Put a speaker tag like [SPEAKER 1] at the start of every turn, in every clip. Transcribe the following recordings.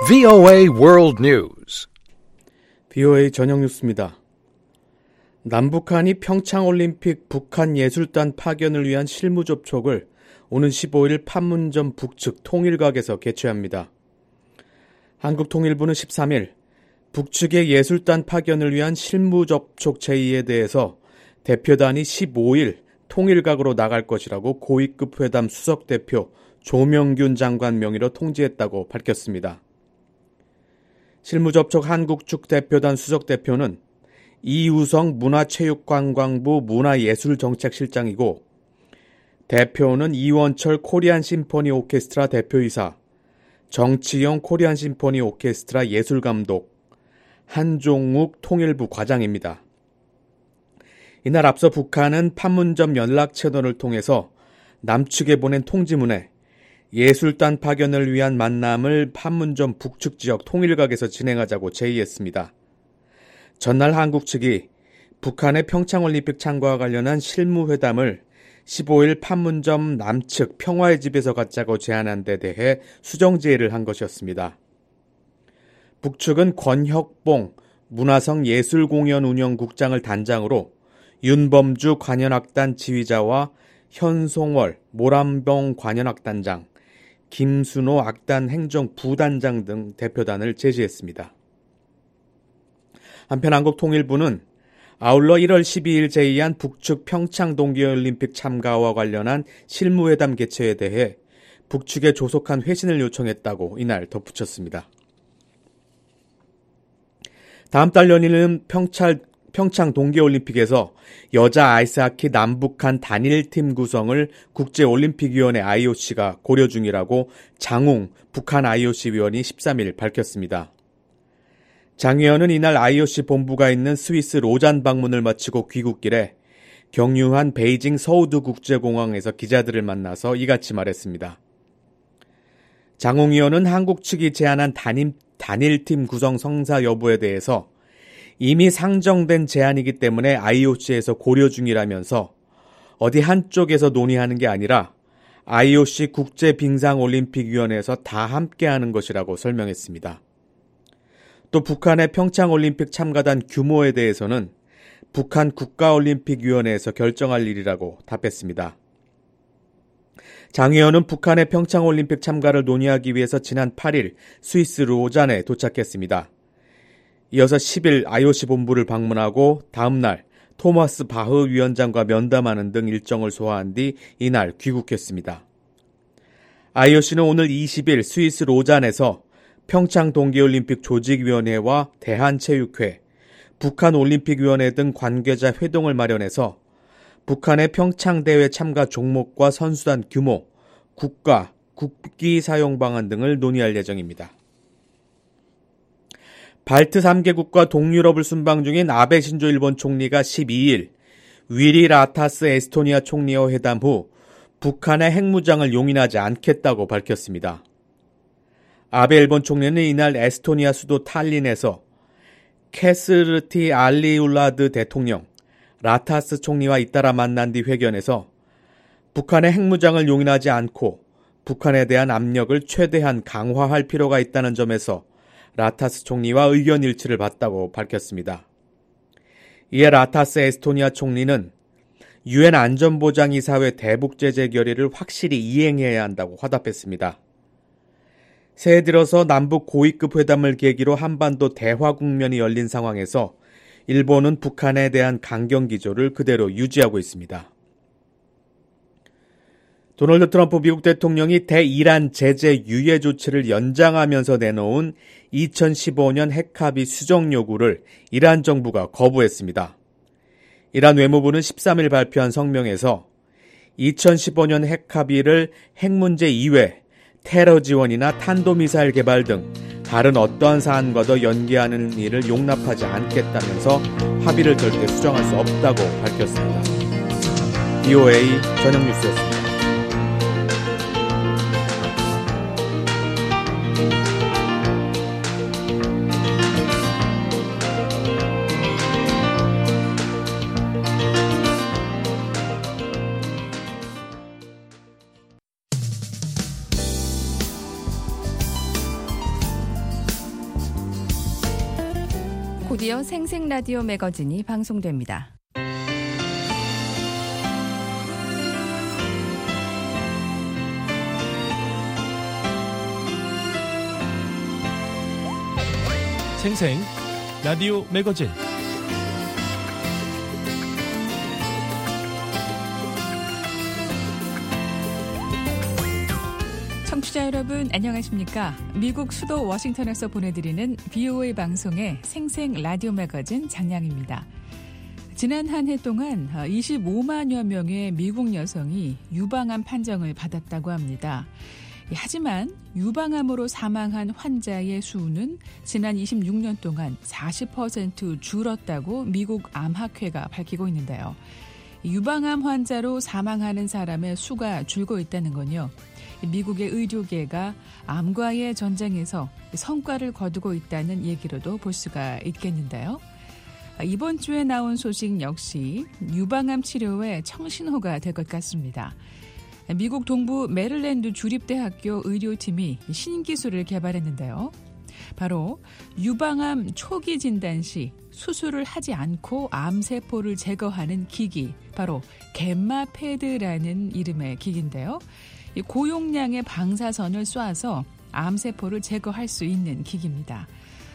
[SPEAKER 1] VOA World News.
[SPEAKER 2] VOA 저녁 뉴스입니다. 남북한이 평창올림픽 북한예술단 파견을 위한 실무 접촉을 오는 15일 판문점 북측 통일각에서 개최합니다. 한국통일부는 13일 북측의 예술단 파견을 위한 실무 접촉 제의에 대해서 대표단이 15일 통일각으로 나갈 것이라고 고위급 회담 수석대표 조명균 장관 명의로 통지했다고 밝혔습니다. 실무접촉 한국측 대표단 수석대표는 이우성 문화체육관광부 문화예술정책실장이고 대표는 이원철 코리안 심포니 오케스트라 대표이사, 정치영 코리안 심포니 오케스트라 예술감독, 한종욱 통일부 과장입니다. 이날 앞서 북한은 판문점 연락 채널을 통해서 남측에 보낸 통지문에 예술단 파견을 위한 만남을 판문점 북측 지역 통일각에서 진행하자고 제의했습니다. 전날 한국 측이 북한의 평창올림픽 참가와 관련한 실무회담을 15일 판문점 남측 평화의 집에서 갖자고 제안한 데 대해 수정제의를 한 것이었습니다. 북측은 권혁봉 문화성 예술공연운영국장을 단장으로 윤범주 관현악단 지휘자와 현송월 모란봉 관현악단장, 김순호 악단 행정 부단장 등 대표단을 제시했습니다. 한편 한국통일부는 아울러 1월 12일 제의한 북측 평창 동계올림픽 참가와 관련한 실무회담 개최에 대해 북측에 조속한 회신을 요청했다고 이날 덧붙였습니다. 다음 달 열리는 평창 동계올림픽에서 여자 아이스하키 남북한 단일팀 구성을 국제올림픽위원회 IOC가 고려 중이라고 장웅 북한 IOC 위원이 13일 밝혔습니다. 장 위원은 이날 IOC 본부가 있는 스위스 로잔 방문을 마치고 귀국길에 경유한 베이징 서우드 국제공항에서 기자들을 만나서 이같이 말했습니다. 장웅 위원은 한국 측이 제안한 단일팀 구성 성사 여부에 대해서 이미 상정된 제안이기 때문에 IOC에서 고려 중이라면서 어디 한쪽에서 논의하는 게 아니라 IOC 국제빙상올림픽위원회에서 다 함께하는 것이라고 설명했습니다. 또 북한의 평창올림픽 참가단 규모에 대해서는 북한 국가올림픽위원회에서 결정할 일이라고 답했습니다. 장 의원은 북한의 평창올림픽 참가를 논의하기 위해서 지난 8일 스위스 로잔에 도착했습니다. 이어서 10일 IOC 본부를 방문하고 다음 날 토마스 바흐 위원장과 면담하는 등 일정을 소화한 뒤 이날 귀국했습니다. IOC는 오늘 20일 스위스 로잔에서 평창 동계올림픽 조직위원회와 대한체육회, 북한올림픽위원회 등 관계자 회동을 마련해서 북한의 평창대회 참가 종목과 선수단 규모, 국가, 국기 사용 방안 등을 논의할 예정입니다. 발트 3개국과 동유럽을 순방 중인 아베 신조 일본 총리가 12일 위리 라타스 에스토니아 총리와 회담 후 북한의 핵무장을 용인하지 않겠다고 밝혔습니다. 아베 일본 총리는 이날 에스토니아 수도 탈린에서 캐스르티 알리울라드 대통령, 라타스 총리와 잇따라 만난 뒤 회견에서 북한의 핵무장을 용인하지 않고 북한에 대한 압력을 최대한 강화할 필요가 있다는 점에서 라타스 총리와 의견 일치를 봤다고 밝혔습니다. 이에 라타스 에스토니아 총리는 유엔 안전보장이사회 대북 제재 결의를 확실히 이행해야 한다고 화답했습니다. 새해 들어서 남북 고위급 회담을 계기로 한반도 대화 국면이 열린 상황에서 일본은 북한에 대한 강경 기조를 그대로 유지하고 있습니다. 도널드 트럼프 미국 대통령이 대이란 제재 유예 조치를 연장하면서 내놓은 2015년 핵합의 수정 요구를 이란 정부가 거부했습니다. 이란 외무부는 13일 발표한 성명에서 2015년 핵합의를 핵 문제 이외 테러 지원이나 탄도미사일 개발 등 다른 어떠한 사안과도 연계하는 일을 용납하지 않겠다면서 합의를 절대 수정할 수 없다고 밝혔습니다. VOA 저녁 뉴스였습니다.
[SPEAKER 3] 드디어 생생라디오 매거진이 방송됩니다.
[SPEAKER 4] 생생 라디오 매거진
[SPEAKER 5] 청취자 여러분 안녕하십니까? 미국 수도 워싱턴에서 보내드리는 VOA 방송의 생생 라디오 매거진 장량입니다. 지난 한 해 동안 25만여 명의 미국 여성이 유방암 판정을 받았다고 합니다. 하지만 유방암으로 사망한 환자의 수는 지난 26년 동안 40% 줄었다고 미국 암학회가 밝히고 있는데요. 유방암 환자로 사망하는 사람의 수가 줄고 있다는 건요. 미국의 의료계가 암과의 전쟁에서 성과를 거두고 있다는 얘기로도 볼 수가 있겠는데요. 이번 주에 나온 소식 역시 유방암 치료의 청신호가 될 것 같습니다. 미국 동부 메릴랜드 주립대학교 의료팀이 신기술을 개발했는데요. 바로 유방암 초기 진단 시 수술을 하지 않고 암세포를 제거하는 기기, 바로 겜마 패드라는 이름의 기기인데요. 고용량의 방사선을 쏴서 암세포를 제거할 수 있는 기기입니다.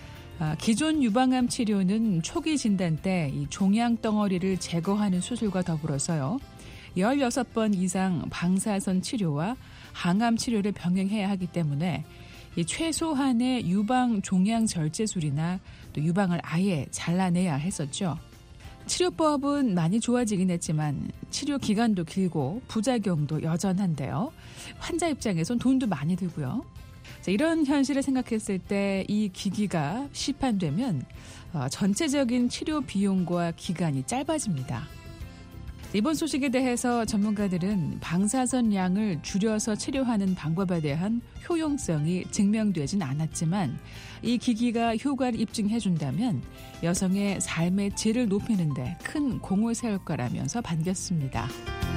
[SPEAKER 5] 기존 유방암 치료는 초기 진단 때 이 종양 덩어리를 제거하는 수술과 더불어서요. 16번 이상 방사선 치료와 항암 치료를 병행해야 하기 때문에 이 최소한의 유방 종양 절제술이나 또 유방을 아예 잘라내야 했었죠. 치료법은 많이 좋아지긴 했지만 치료 기간도 길고 부작용도 여전한데요. 환자 입장에선 돈도 많이 들고요. 자, 이런 현실을 생각했을 때 이 기기가 시판되면 전체적인 치료 비용과 기간이 짧아집니다. 이번 소식에 대해서 전문가들은 방사선 양을 줄여서 치료하는 방법에 대한 효용성이 증명되진 않았지만 이 기기가 효과를 입증해준다면 여성의 삶의 질을 높이는 데 큰 공을 세울 거라면서 반겼습니다.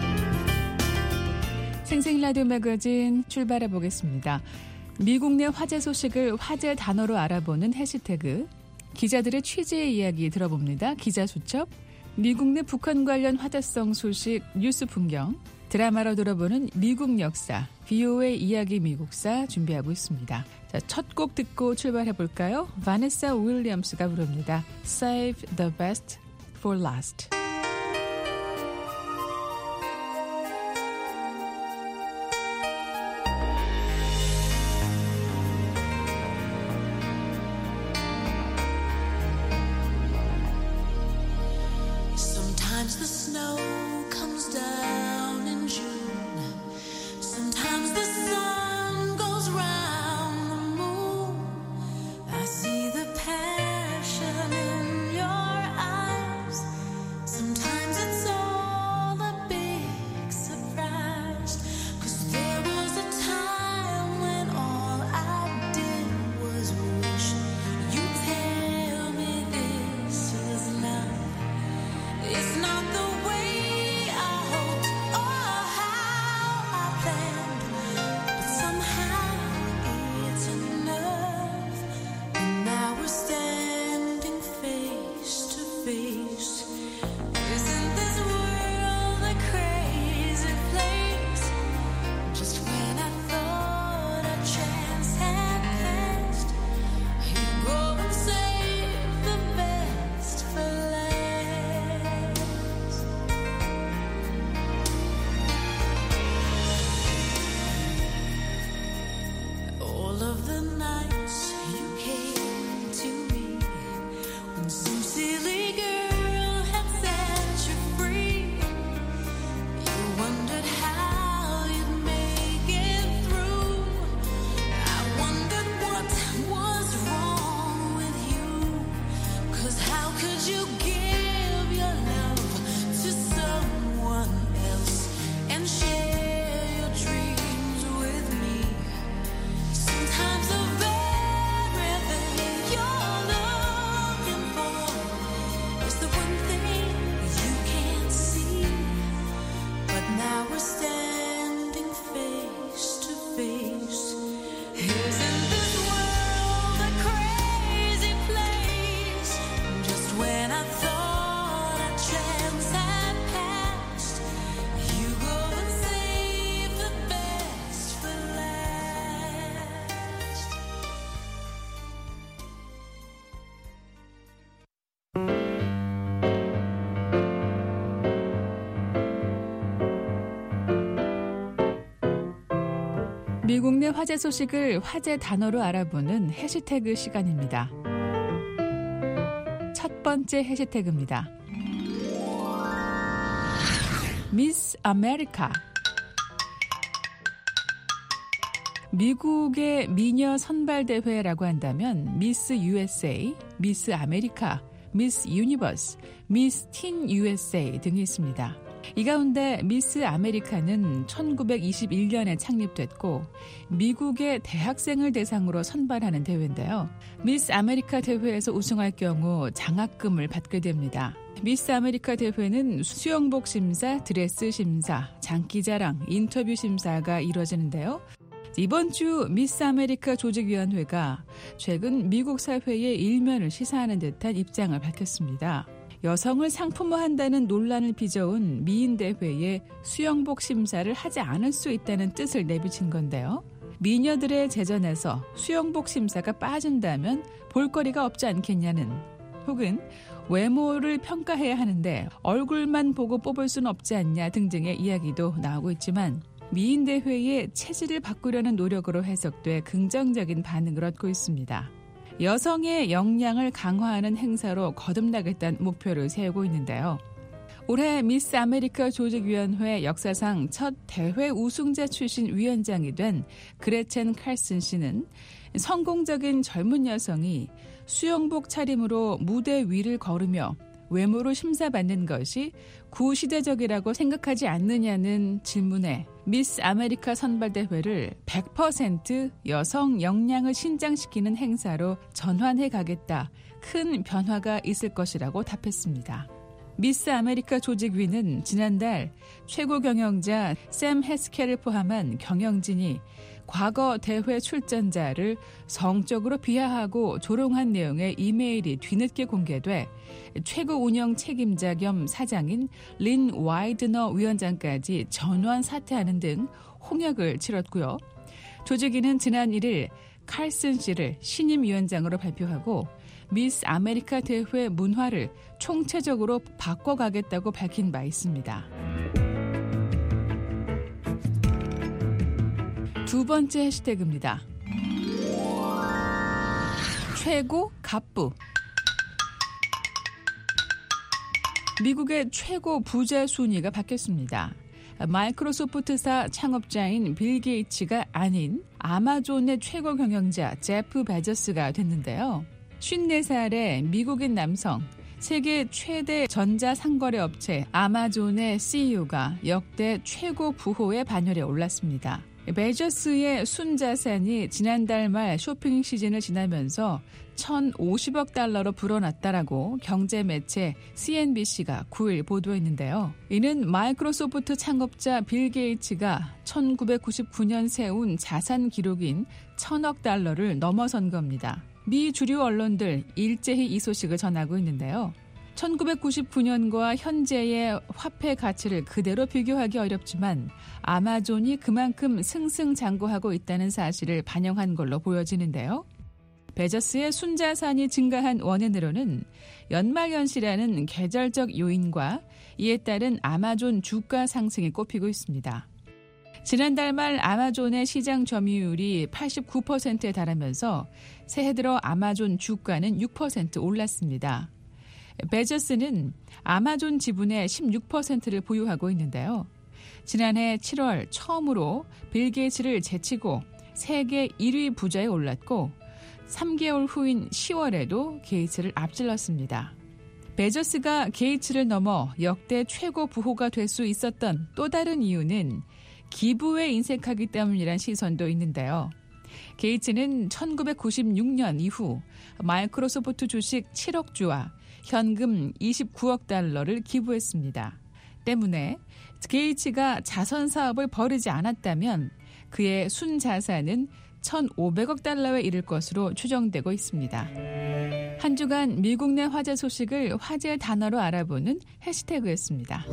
[SPEAKER 5] 생생라디오 매거진 출발해 보겠습니다. 미국 내 화제 소식을 화제 단어로 알아보는 해시태그, 기자들의 취재 이야기 들어봅니다. 기자 수첩. 미국 내 북한 관련 화제성 소식 뉴스 풍경, 드라마로 들어보는 미국 역사, VOA 이야기 미국사 준비하고 있습니다. 자, 첫 곡 듣고 출발해볼까요? 바네사 윌리엄스가 부릅니다. Save the best for last.
[SPEAKER 6] Sometimes the snow comes down in June. Sometimes the sun goes round the moon. I see the passion in your eyes. Sometimes it's all a big surprise. 'Cause there was a time when all I did was wish you'd tell me this is love. It's not the way I hoped or how I planned, but somehow it's enough. And now we're standing face to face. Isn't this world a crazy place? Just when I thought a chance had passed, you go and save the best for last. All of the nights you came to me when some silly girl had set you free. You wondered how you'd make it through. I wondered what was wrong with you. 'Cause how could you give your love to someone else and share your dreams with me? Sometimes the best
[SPEAKER 5] 미국 내 화제 소식을 화제 단어로 알아보는 해시태그 시간입니다. 첫 번째 해시태그입니다. 미스 아메리카. 미국의 미녀 선발대회라고 한다면 미스 USA, 미스 아메리카, 미스 유니버스, 미스 틴 USA 등이 있습니다. 이 가운데 미스 아메리카는 1921년에 창립됐고 미국의 대학생을 대상으로 선발하는 대회인데요. 미스 아메리카 대회에서 우승할 경우 장학금을 받게 됩니다. 미스 아메리카 대회는 수영복 심사, 드레스 심사, 장기자랑, 인터뷰 심사가 이루어지는데요. 이번 주 미스 아메리카 조직위원회가 최근 미국 사회의 일면을 시사하는 듯한 입장을 밝혔습니다. 여성을 상품화한다는 논란을 빚어온 미인대회에 수영복 심사를 하지 않을 수 있다는 뜻을 내비친 건데요. 미녀들의 제전에서 수영복 심사가 빠진다면 볼거리가 없지 않겠냐는, 혹은 외모를 평가해야 하는데 얼굴만 보고 뽑을 수는 없지 않냐 등등의 이야기도 나오고 있지만 미인대회의 체질을 바꾸려는 노력으로 해석돼 긍정적인 반응을 얻고 있습니다. 여성의 역량을 강화하는 행사로 거듭나겠다는 목표를 세우고 있는데요. 올해 미스 아메리카 조직위원회 역사상 첫 대회 우승자 출신 위원장이 된 그레첸 칼슨 씨는 성공적인 젊은 여성이 수영복 차림으로 무대 위를 걸으며 외모로 심사받는 것이 구시대적이라고 생각하지 않느냐는 질문에 미스 아메리카 선발대회를 100% 여성 역량을 신장시키는 행사로 전환해 가겠다. 큰 변화가 있을 것이라고 답했습니다. 미스 아메리카 조직위는 지난달 최고 경영자 샘 해스켈을 포함한 경영진이 과거 대회 출전자를 성적으로 비하하고 조롱한 내용의 이메일이 뒤늦게 공개돼 최고 운영 책임자 겸 사장인 린 와이드너 위원장까지 전원 사퇴하는 등 홍역을 치렀고요. 조직위는 지난 1일 칼슨 씨를 신임 위원장으로 발표하고 미스 아메리카 대회 문화를 총체적으로 바꿔가겠다고 밝힌 바 있습니다. 두 번째 해시태그입니다. 최고 갑부. 미국의 최고 부자 순위가 바뀌었습니다. 마이크로소프트사 창업자인 빌 게이츠가 아닌 아마존의 최고 경영자 제프 베조스가 됐는데요. 54살의 미국인 남성, 세계 최대 전자상거래 업체 아마존의 CEO가 역대 최고 부호의 반열에 올랐습니다. 베조스의 순자산이 지난달 말 쇼핑 시즌을 지나면서 1,050억 달러로 불어났다라고 경제매체 CNBC가 9일 보도했는데요. 이는 마이크로소프트 창업자 빌 게이츠가 1999년 세운 자산 기록인 1,000억 달러를 넘어선 겁니다. 미 주류 언론들 일제히 이 소식을 전하고 있는데요. 1999년과 현재의 화폐 가치를 그대로 비교하기 어렵지만 아마존이 그만큼 승승장구하고 있다는 사실을 반영한 걸로 보여지는데요. 베조스의 순자산이 증가한 원인으로는 연말연시라는 계절적 요인과 이에 따른 아마존 주가 상승이 꼽히고 있습니다. 지난달 말 아마존의 시장 점유율이 89%에 달하면서 새해 들어 아마존 주가는 6% 올랐습니다. 베조스는 아마존 지분의 16%를 보유하고 있는데요. 지난해 7월 처음으로 빌 게이츠를 제치고 세계 1위 부자에 올랐고 3개월 후인 10월에도 게이츠를 앞질렀습니다. 베조스가 게이츠를 넘어 역대 최고 부호가 될 수 있었던 또 다른 이유는 기부에 인색하기 때문이란 시선도 있는데요. 게이츠는 1996년 이후 마이크로소프트 주식 7억 주와 현금 29억 달러를 기부했습니다. 때문에 게이츠가 자선 사업을 벌이지 않았다면 그의 순자산은 1,500억 달러에 이를 것으로 추정되고 있습니다. 한 주간 미국 내 화제 소식을 화제 단어로 알아보는 해시태그였습니다.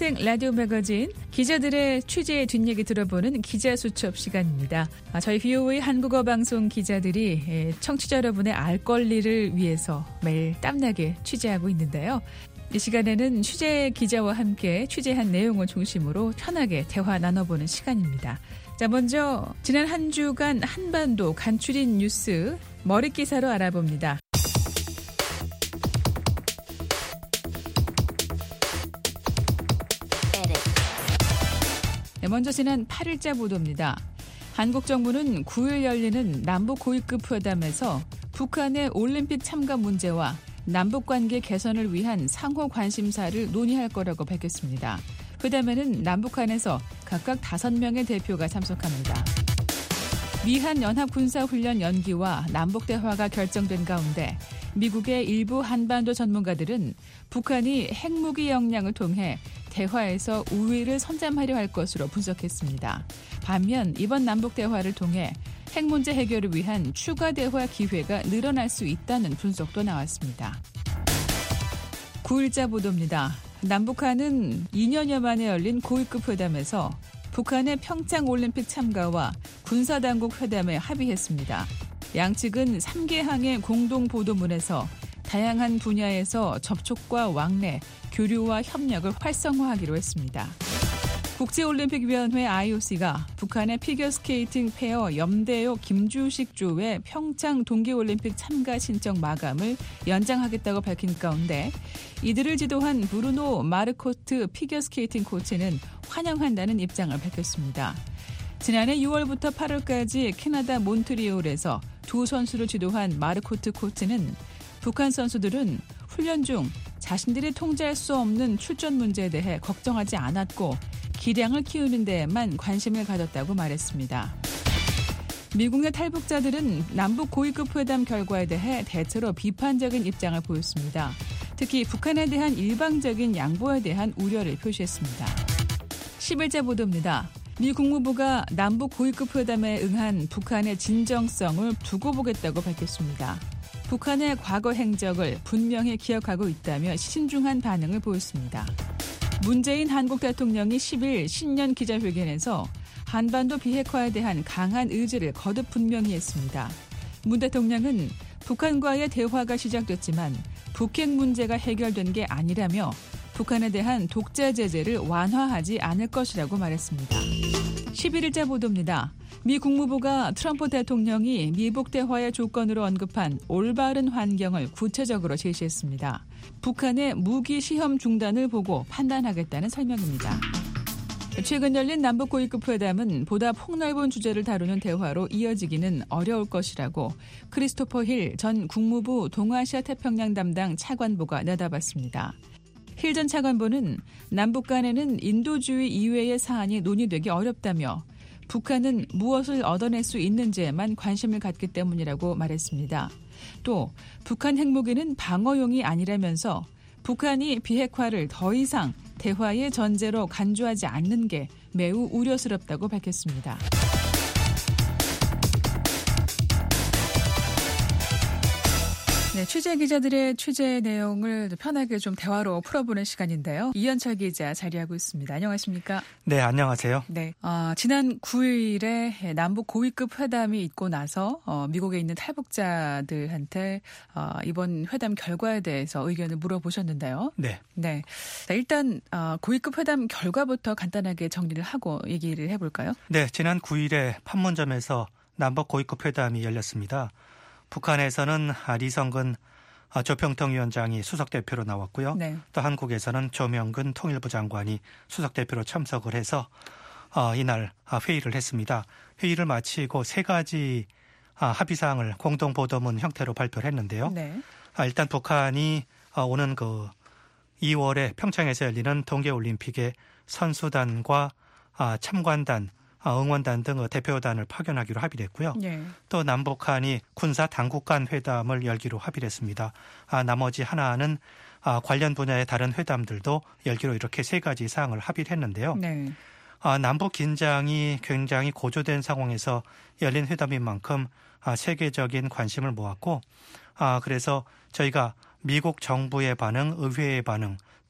[SPEAKER 5] 생생 라디오 매거진 기자들의 취재 뒷얘기 들어보는 기자수첩 시간입니다. 저희 VOA 한국어 방송 기자들이 청취자 여러분의 알 권리를 위해서 매일 땀나게 취재하고 있는데요. 이 시간에는 취재 기자와 함께 취재한 내용을 중심으로 편하게 대화 나눠보는 시간입니다. 자, 먼저 지난 한 주간 한반도 간추린 뉴스 머릿기사로 알아봅니다. 네, 먼저 지난 8일자 보도입니다. 한국 정부는 9일 열리는 남북 고위급 회담에서 북한의 올림픽 참가 문제와 남북관계 개선을 위한 상호 관심사를 논의할 거라고 밝혔습니다. 회담에는 남북한에서 각각 5명의 대표가 참석합니다. 미한 연합군사훈련 연기와 남북대화가 결정된 가운데 미국의 일부 한반도 전문가들은 북한이 핵무기 역량을 통해 대화에서 우위를 선점하려 할 것으로 분석했습니다. 반면 이번 남북대화를 통해 핵 문제 해결을 위한 추가 대화 기회가 늘어날 수 있다는 분석도 나왔습니다. 9일자 보도입니다. 남북한은 2년여 만에 열린 고위급 회담에서 북한의 평창올림픽 참가와 군사당국 회담에 합의했습니다. 양측은 3개항의 공동보도문에서 다양한 분야에서 접촉과 왕래, 교류와 협력을 활성화하기로 했습니다. 국제올림픽위원회 IOC가 북한의 피겨스케이팅 페어 염대호 김주식 조의 평창 동계올림픽 참가 신청 마감을 연장하겠다고 밝힌 가운데 이들을 지도한 브루노 마르코트 피겨스케이팅 코치는 환영한다는 입장을 밝혔습니다. 지난해 6월부터 8월까지 캐나다 몬트리올에서 두 선수를 지도한 마르코트 코치는 북한 선수들은 훈련 중 자신들이 통제할 수 없는 출전 문제에 대해 걱정하지 않았고 기량을 키우는 데에만 관심을 가졌다고 말했습니다. 미국 내 탈북자들은 남북 고위급 회담 결과에 대해 대체로 비판적인 입장을 보였습니다. 특히 북한에 대한 일방적인 양보에 대한 우려를 표시했습니다. 10일자 보도입니다. 미 국무부가 남북 고위급 회담에 응한 북한의 진정성을 두고 보겠다고 밝혔습니다. 북한의 과거 행적을 분명히 기억하고 있다며 신중한 반응을 보였습니다. 문재인 한국 대통령이 10일 신년 기자회견에서 한반도 비핵화에 대한 강한 의지를 거듭 분명히 했습니다. 문 대통령은 북한과의 대화가 시작됐지만 북핵 문제가 해결된 게 아니라며 북한에 대한 독재 제재를 완화하지 않을 것이라고 말했습니다. 11일자 보도입니다. 미 국무부가 트럼프 대통령이 미북 대화의 조건으로 언급한 올바른 환경을 구체적으로 제시했습니다. 북한의 무기 시험 중단을 보고 판단하겠다는 설명입니다. 최근 열린 남북 고위급 회담은 보다 폭넓은 주제를 다루는 대화로 이어지기는 어려울 것이라고 크리스토퍼 힐 전 국무부 동아시아 태평양 담당 차관보가 내다봤습니다. 힐 전 차관보는 남북 간에는 인도주의 이외의 사안이 논의되기 어렵다며 북한은 무엇을 얻어낼 수 있는지에만 관심을 갖기 때문이라고 말했습니다. 또 북한 핵무기는 방어용이 아니라면서 북한이 비핵화를 더 이상 대화의 전제로 간주하지 않는 게 매우 우려스럽다고 밝혔습니다. 네, 취재 기자들의 취재 내용을 편하게 좀 대화로 풀어보는 시간인데요. 이현철 기자 자리하고 있습니다. 안녕하십니까?
[SPEAKER 7] 네, 안녕하세요.
[SPEAKER 5] 네, 지난 9일에 남북 고위급 회담이 있고 나서 미국에 있는 탈북자들한테 이번 회담 결과에 대해서 의견을 물어보셨는데요.
[SPEAKER 7] 네.
[SPEAKER 5] 네, 자, 일단 고위급 회담 결과부터 간단하게 정리를 하고 얘기를 해볼까요?
[SPEAKER 7] 네, 지난 9일에 판문점에서 남북 고위급 회담이 열렸습니다. 북한에서는 리성근 조평통위원장이 수석대표로 나왔고요.
[SPEAKER 5] 네.
[SPEAKER 7] 또 한국에서는 조명근 통일부 장관이 수석대표로 참석을 해서 이날 회의를 했습니다. 회의를 마치고 세 가지 합의사항을 공동보도문 형태로 발표를 했는데요.
[SPEAKER 5] 네.
[SPEAKER 7] 일단 북한이 오는 2월에 평창에서 열리는 동계올림픽에 선수단과 참관단, 응원단 등 대표단을 파견하기로 합의를 했고요.
[SPEAKER 5] 네.
[SPEAKER 7] 또 남북한이 군사 당국 간 회담을 열기로 합의를 했습니다. 나머지 하나는 관련 분야의 다른 회담들도 열기로 이렇게 세 가지 사항을 합의를 했는데요.
[SPEAKER 5] 네.
[SPEAKER 7] 남북 긴장이 굉장히 고조된 상황에서 열린 회담인 만큼 세계적인 관심을 모았고 그래서 저희가 미국 정부의 반응, 의회의 반응,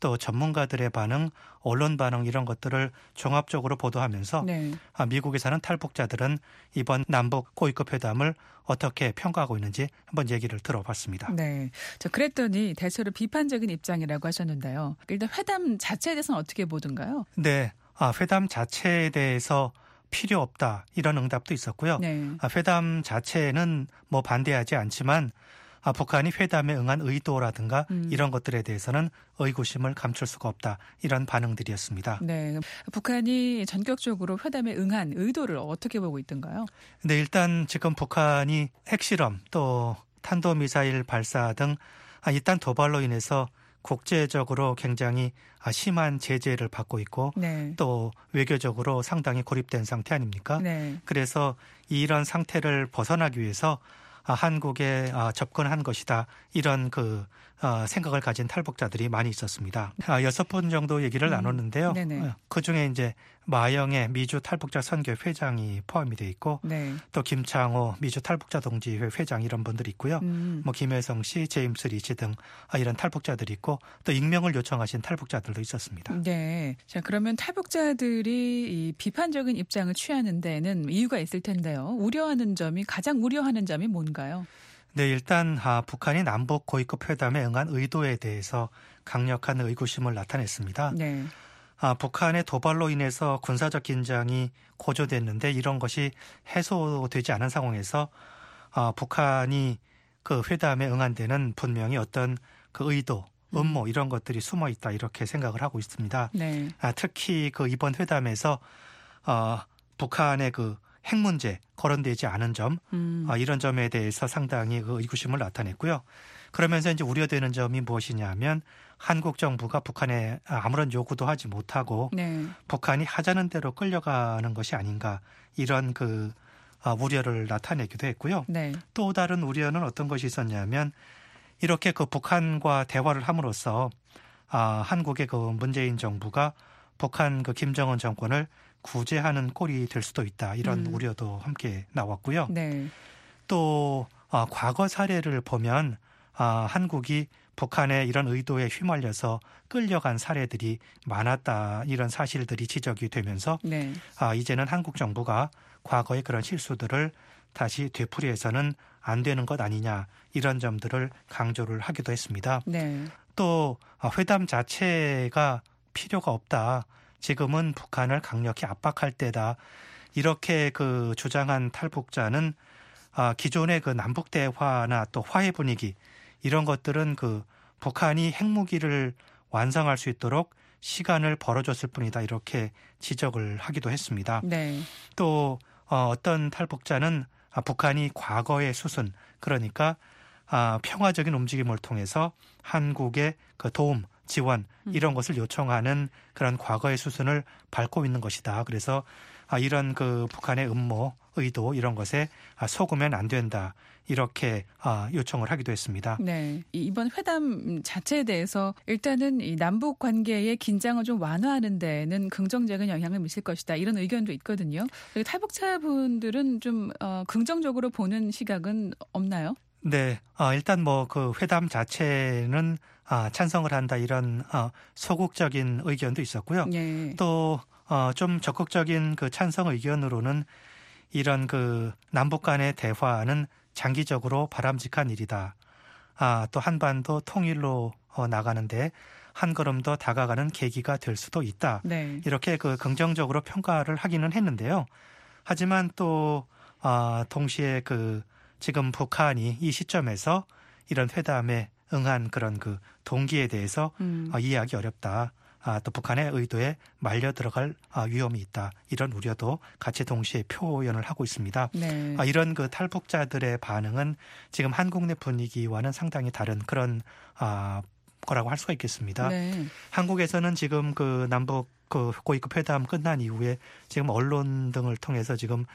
[SPEAKER 7] 또 전문가들의 반응, 언론 반응 이런 것들을 종합적으로 보도하면서
[SPEAKER 5] 네.
[SPEAKER 7] 미국에 사는 탈북자들은 이번 남북 고위급 회담을 어떻게 평가하고 있는지 한번 얘기를 들어봤습니다.
[SPEAKER 5] 네. 그랬더니 대체로 비판적인 입장이라고 하셨는데요. 일단 회담 자체에 대해서는 어떻게 보던가요?
[SPEAKER 7] 네. 회담 자체에 대해서 필요 없다 이런 응답도 있었고요.
[SPEAKER 5] 네.
[SPEAKER 7] 회담 자체는 뭐 반대하지 않지만 북한이 회담에 응한 의도라든가 이런 것들에 대해서는 의구심을 감출 수가 없다. 이런 반응들이었습니다.
[SPEAKER 5] 네, 북한이 전격적으로 회담에 응한 의도를 어떻게 보고 있던가요?
[SPEAKER 7] 네, 일단 지금 북한이 핵실험 또 탄도미사일 발사 등 이딴 도발로 인해서 국제적으로 굉장히 심한 제재를 받고 있고
[SPEAKER 5] 네.
[SPEAKER 7] 또 외교적으로 상당히 고립된 상태 아닙니까?
[SPEAKER 5] 네.
[SPEAKER 7] 그래서 이런 상태를 벗어나기 위해서 한국에 접근한 것이다. 이런 생각을 가진 탈북자들이 많이 있었습니다. 6분 정도 얘기를 나눴는데요.
[SPEAKER 5] 네네.
[SPEAKER 7] 그중에 이제 마영애 미주 탈북자 선교 회장이 포함이 돼 있고
[SPEAKER 5] 네.
[SPEAKER 7] 또 김창호 미주 탈북자 동지회 회장 이런 분들이 있고요. 뭐 김혜성 씨, 제임스 리치 등 이런 탈북자들이 있고 또 익명을 요청하신 탈북자들도 있었습니다.
[SPEAKER 5] 네. 자, 그러면 탈북자들이 이 비판적인 입장을 취하는 데는 이유가 있을 텐데요. 가장 우려하는 점이 뭔가요?
[SPEAKER 7] 네, 일단 북한이 남북 고위급 회담에 응한 의도에 대해서 강력한 의구심을 나타냈습니다.
[SPEAKER 5] 네.
[SPEAKER 7] 북한의 도발로 인해서 군사적 긴장이 고조됐는데 이런 것이 해소되지 않은 상황에서 북한이 그 회담에 응한 데는 분명히 어떤 그 의도, 음모 이런 것들이 숨어 있다 이렇게 생각을 하고 있습니다.
[SPEAKER 5] 네.
[SPEAKER 7] 특히 이번 회담에서 북한의 핵 문제 거론되지 않은 점 이런 점에 대해서 상당히 의구심을 나타냈고요. 그러면서 이제 우려되는 점이 무엇이냐면 한국 정부가 북한에 아무런 요구도 하지 못하고
[SPEAKER 5] 네.
[SPEAKER 7] 북한이 하자는 대로 끌려가는 것이 아닌가 이런 우려를 나타내기도 했고요.
[SPEAKER 5] 네.
[SPEAKER 7] 또 다른 우려는 어떤 것이 있었냐면 이렇게 북한과 대화를 함으로써 한국의 문재인 정부가 북한 김정은 정권을 구제하는 꼴이 될 수도 있다. 이런 우려도 함께 나왔고요.
[SPEAKER 5] 네.
[SPEAKER 7] 또 과거 사례를 보면 한국이 북한의 이런 의도에 휘말려서 끌려간 사례들이 많았다. 이런 사실들이 지적이 되면서
[SPEAKER 5] 네.
[SPEAKER 7] 이제는 한국 정부가 과거의 그런 실수들을 다시 되풀이해서는 안 되는 것 아니냐. 이런 점들을 강조를 하기도 했습니다.
[SPEAKER 5] 네.
[SPEAKER 7] 또 회담 자체가 필요가 없다. 지금은 북한을 강력히 압박할 때다. 이렇게 주장한 탈북자는 기존의 남북 대화나 또 화해 분위기 이런 것들은 북한이 핵무기를 완성할 수 있도록 시간을 벌어줬을 뿐이다. 이렇게 지적을 하기도 했습니다.
[SPEAKER 5] 네.
[SPEAKER 7] 또 어떤 탈북자는 북한이 과거의 수순 그러니까 평화적인 움직임을 통해서 한국의 도움 지원 이런 것을 요청하는 그런 과거의 수순을 밟고 있는 것이다. 그래서 이런 북한의 음모, 의도 이런 것에 속으면 안 된다. 이렇게 요청을 하기도 했습니다.
[SPEAKER 5] 네. 이번 회담 자체에 대해서 일단은 이 남북 관계의 긴장을 좀 완화하는 데는 긍정적인 영향을 미칠 것이다. 이런 의견도 있거든요. 탈북자분들은 좀 긍정적으로 보는 시각은 없나요?
[SPEAKER 7] 네. 일단 회담 자체는 찬성을 한다 이런 소극적인 의견도 있었고요.
[SPEAKER 5] 네.
[SPEAKER 7] 또 좀 적극적인 찬성 의견으로는 이런 남북 간의 대화는 장기적으로 바람직한 일이다. 또 한반도 통일로 나가는데 한 걸음 더 다가가는 계기가 될 수도 있다.
[SPEAKER 5] 네.
[SPEAKER 7] 이렇게 긍정적으로 평가를 하기는 했는데요. 하지만 또 동시에 지금 북한이 이 시점에서 이런 회담에 응한 그런 동기에 대해서 이해하기 어렵다. 또 북한의 의도에 말려 들어갈 위험이 있다. 이런 우려도 같이 동시에 표현을 하고 있습니다.
[SPEAKER 5] 네.
[SPEAKER 7] 이런 탈북자들의 반응은 지금 한국 내 분위기와는 상당히 다른 그런 거라고 할 수가 있겠습니다.
[SPEAKER 5] 네.
[SPEAKER 7] 한국에서는 지금 남북 고위급 회담 끝난 이후에 지금 언론 등을 통해서 지금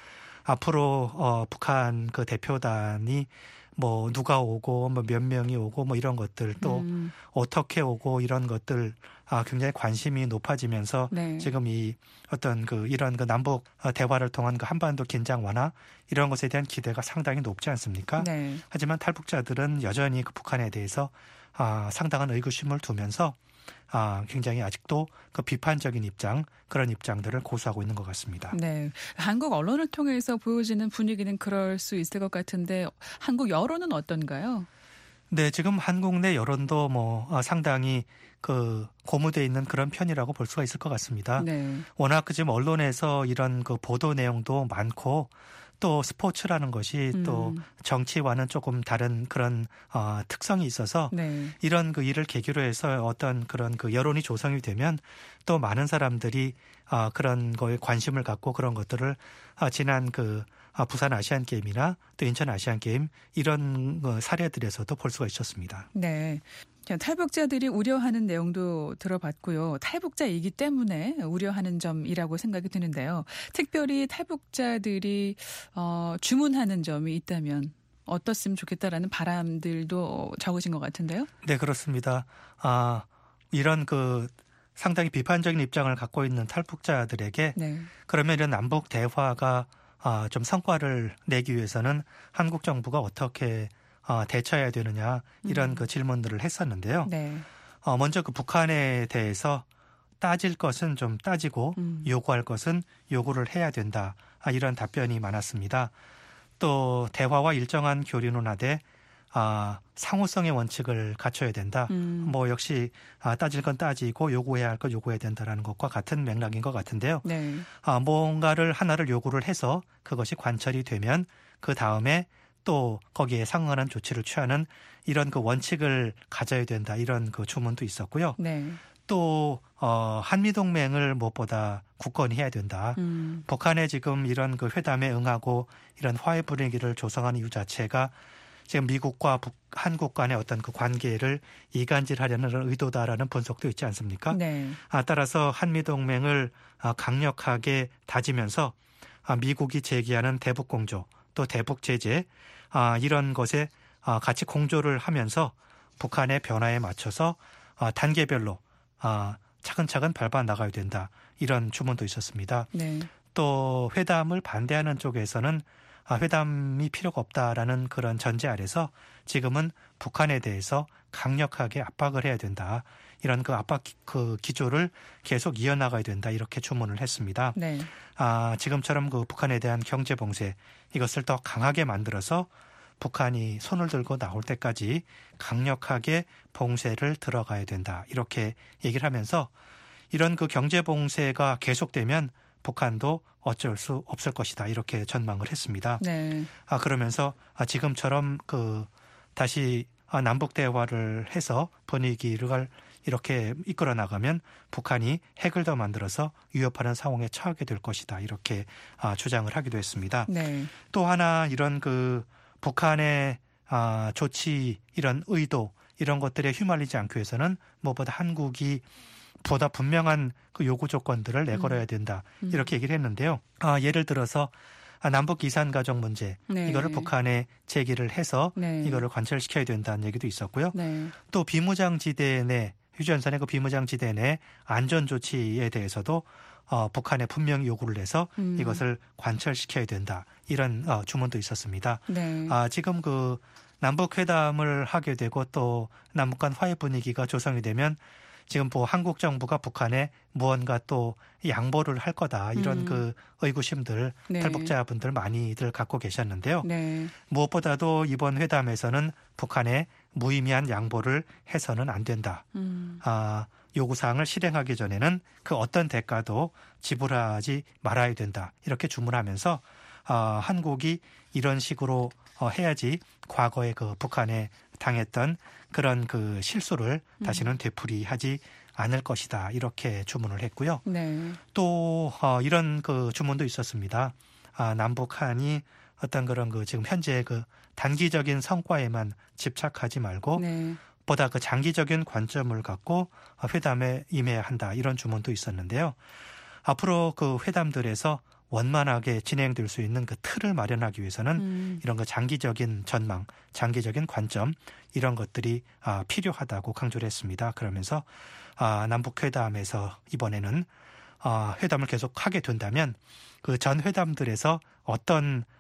[SPEAKER 7] 앞으로 북한 대표단이 누가 오고 몇 명이 오고 이런 것들 또 어떻게 오고 이런 것들 굉장히 관심이 높아지면서
[SPEAKER 5] 네.
[SPEAKER 7] 지금 이 어떤 이런 남북 대화를 통한 한반도 긴장 완화 이런 것에 대한 기대가 상당히 높지 않습니까?
[SPEAKER 5] 네.
[SPEAKER 7] 하지만 탈북자들은 여전히 북한에 대해서 상당한 의구심을 두면서 굉장히 아직도 그 비판적인 입장, 그런 입장들을 고수하고 있는 것 같습니다.
[SPEAKER 5] 네, 한국 언론을 통해서 보여지는 분위기는 그럴 수 있을 것 같은데 한국 여론은 어떤가요?
[SPEAKER 7] 네, 지금 한국 내 여론도 상당히 그 고무돼 있는 그런 편이라고 볼 수가 있을 것 같습니다.
[SPEAKER 5] 네.
[SPEAKER 7] 워낙 지금 언론에서 이런 그 보도 내용도 많고 또 스포츠라는 것이 또 정치와는 조금 다른 그런 특성이 있어서
[SPEAKER 5] 네.
[SPEAKER 7] 이런 그 일을 계기로 해서 어떤 그런 그 여론이 조성이 되면 또 많은 사람들이 그런 거에 관심을 갖고 그런 것들을 지난 그 부산 아시안 게임이나 또 인천 아시안 게임 이런 사례들에서도 볼 수가 있었습니다.
[SPEAKER 5] 네. 탈북자들이 우려하는 내용도 들어봤고요. 탈북자이기 때문에 우려하는 점이라고 생각이 드는데요. 특별히 탈북자들이 주문하는 점이 있다면 어떻으면 좋겠다라는 바람들도 적으신 것 같은데요.
[SPEAKER 7] 네, 그렇습니다. 이런 그 상당히 비판적인 입장을 갖고 있는 탈북자들에게
[SPEAKER 5] 네.
[SPEAKER 7] 그러면 이런 남북 대화가 좀 성과를 내기 위해서는 한국 정부가 어떻게 대처해야 되느냐 이런 그 질문들을 했었는데요.
[SPEAKER 5] 네.
[SPEAKER 7] 먼저 그 북한에 대해서 따질 것은 좀 따지고 요구할 것은 요구를 해야 된다. 이런 답변이 많았습니다. 또 대화와 일정한 교류는 하되 상호성의 원칙을 갖춰야 된다. 역시 따질 건 따지고 요구해야 할 건 요구해야 된다라는 것과 같은 맥락인 것 같은데요.
[SPEAKER 5] 네.
[SPEAKER 7] 뭔가를 하나를 요구를 해서 그것이 관철이 되면 그 다음에 또 거기에 상응하는 조치를 취하는 이런 그 원칙을 가져야 된다. 이런 그 주문도 있었고요.
[SPEAKER 5] 네.
[SPEAKER 7] 또 한미동맹을 무엇보다 굳건히 해야 된다. 북한의 지금 이런 그 회담에 응하고 이런 화해 분위기를 조성하는 이유 자체가 지금 미국과 한국 간의 어떤 그 관계를 이간질하려는 의도다라는 분석도 있지 않습니까?
[SPEAKER 5] 네.
[SPEAKER 7] 따라서 한미동맹을 강력하게 다지면서 미국이 제기하는 대북공조 또 대북제재 이런 것에 같이 공조를 하면서 북한의 변화에 맞춰서 단계별로 차근차근 밟아 나가야 된다. 이런 주문도 있었습니다.
[SPEAKER 5] 네.
[SPEAKER 7] 또 회담을 반대하는 쪽에서는 회담이 필요가 없다라는 그런 전제 아래서 지금은 북한에 대해서 강력하게 압박을 해야 된다. 이런 그 압박 그 기조를 계속 이어나가야 된다. 이렇게 주문을 했습니다.
[SPEAKER 5] 네.
[SPEAKER 7] 지금처럼 그 북한에 대한 경제 봉쇄 이것을 더 강하게 만들어서 북한이 손을 들고 나올 때까지 강력하게 봉쇄를 들어가야 된다. 이렇게 얘기를 하면서 이런 그 경제 봉쇄가 계속되면 북한도 어쩔 수 없을 것이다. 이렇게 전망을 했습니다.
[SPEAKER 5] 네.
[SPEAKER 7] 그러면서 지금처럼 그 다시 남북 대화를 해서 분위기를 이렇게 이끌어 나가면 북한이 핵을 더 만들어서 위협하는 상황에 처하게 될 것이다. 이렇게 주장을 하기도 했습니다.
[SPEAKER 5] 네.
[SPEAKER 7] 또 하나 이런 그 북한의 조치 이런 의도 이런 것들에 휘말리지 않기 위해서는 무엇보다 한국이 보다 분명한 그 요구 조건들을 내걸어야 된다. 이렇게 얘기를 했는데요. 예를 들어서 남북 이산 가족 문제
[SPEAKER 5] 네.
[SPEAKER 7] 이거를 북한에 제기를 해서
[SPEAKER 5] 네.
[SPEAKER 7] 이거를 관철시켜야 된다는 얘기도 있었고요.
[SPEAKER 5] 네.
[SPEAKER 7] 또 비무장지대 내 휴전선의 그 비무장지대 내 안전 조치에 대해서도 북한에 분명히 요구를 해서 이것을 관철시켜야 된다. 이런 주문도 있었습니다.
[SPEAKER 5] 네.
[SPEAKER 7] 지금 그 남북 회담을 하게 되고 또 남북 간 화해 분위기가 조성이 되면 지금 한국 정부가 북한에 무언가 또 양보를 할 거다. 이런 그 의구심들
[SPEAKER 5] 네.
[SPEAKER 7] 탈북자분들 많이들 갖고 계셨는데요.
[SPEAKER 5] 네.
[SPEAKER 7] 무엇보다도 이번 회담에서는 북한에 무의미한 양보를 해서는 안 된다. 요구사항을 실행하기 전에는 그 어떤 대가도 지불하지 말아야 된다. 이렇게 주문하면서 한국이 이런 식으로 해야지 과거에 그 북한에 당했던 그런 그 실수를 다시는 되풀이하지 않을 것이다. 이렇게 주문을 했고요.
[SPEAKER 5] 네.
[SPEAKER 7] 또 이런 그 주문도 있었습니다. 남북한이 어떤 그런 그 지금 현재 그 단기적인 성과에만 집착하지 말고
[SPEAKER 5] 네.
[SPEAKER 7] 보다 그 장기적인 관점을 갖고 회담에 임해야 한다. 이런 주문도 있었는데요. 앞으로 그 회담들에서 원만하게 진행될 수 있는 그 틀을 마련하기 위해서는 이런 그 장기적인 전망, 장기적인 관점 이런 것들이 필요하다고 강조를 했습니다. 그러면서 남북 회담에서 이번에는 회담을 계속 하게 된다면 그 전 회담들에서 어떤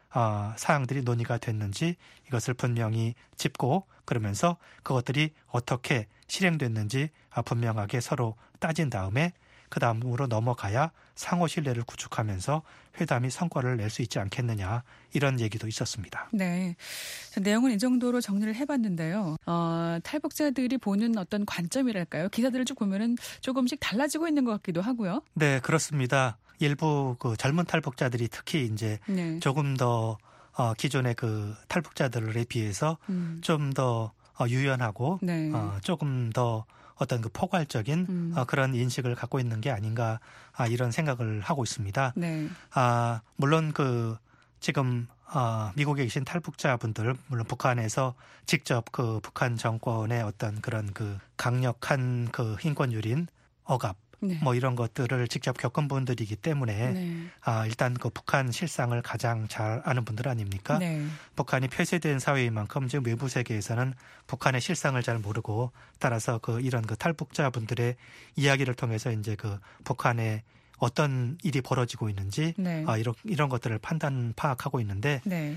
[SPEAKER 7] 사항들이 논의가 됐는지 이것을 분명히 짚고 그러면서 그것들이 어떻게 실행됐는지 분명하게 서로 따진 다음에 그 다음으로 넘어가야 상호 신뢰를 구축하면서 회담이 성과를 낼 수 있지 않겠느냐 이런 얘기도 있었습니다.
[SPEAKER 5] 네, 내용은 이 정도로 정리를 해봤는데요. 탈북자들이 보는 어떤 관점이랄까요? 기사들을 쭉 보면은 조금씩 달라지고 있는 것 같기도 하고요.
[SPEAKER 7] 네, 그렇습니다. 일부 그 젊은 탈북자들이 특히 이제
[SPEAKER 5] 네.
[SPEAKER 7] 조금 더 기존의 그 탈북자들에 비해서 좀 더 유연하고
[SPEAKER 5] 네.
[SPEAKER 7] 조금 더 어떤 그 포괄적인 그런 인식을 갖고 있는 게 아닌가 이런 생각을 하고 있습니다.
[SPEAKER 5] 네.
[SPEAKER 7] 물론 그 지금 미국에 계신 탈북자분들 물론 북한에서 직접 그 북한 정권의 어떤 그런 그 강력한 그 인권유린 억압
[SPEAKER 5] 네.
[SPEAKER 7] 뭐 이런 것들을 직접 겪은 분들이기 때문에
[SPEAKER 5] 네.
[SPEAKER 7] 일단 그 북한 실상을 가장 잘 아는 분들 아닙니까?
[SPEAKER 5] 네.
[SPEAKER 7] 북한이 폐쇄된 사회인 만큼 지금 외부 세계에서는 북한의 실상을 잘 모르고 따라서 그 이런 그 탈북자분들의 이야기를 통해서 이제 그 북한에 어떤 일이 벌어지고 있는지
[SPEAKER 5] 네.
[SPEAKER 7] 이런 것들을 파악하고 있는데
[SPEAKER 5] 네.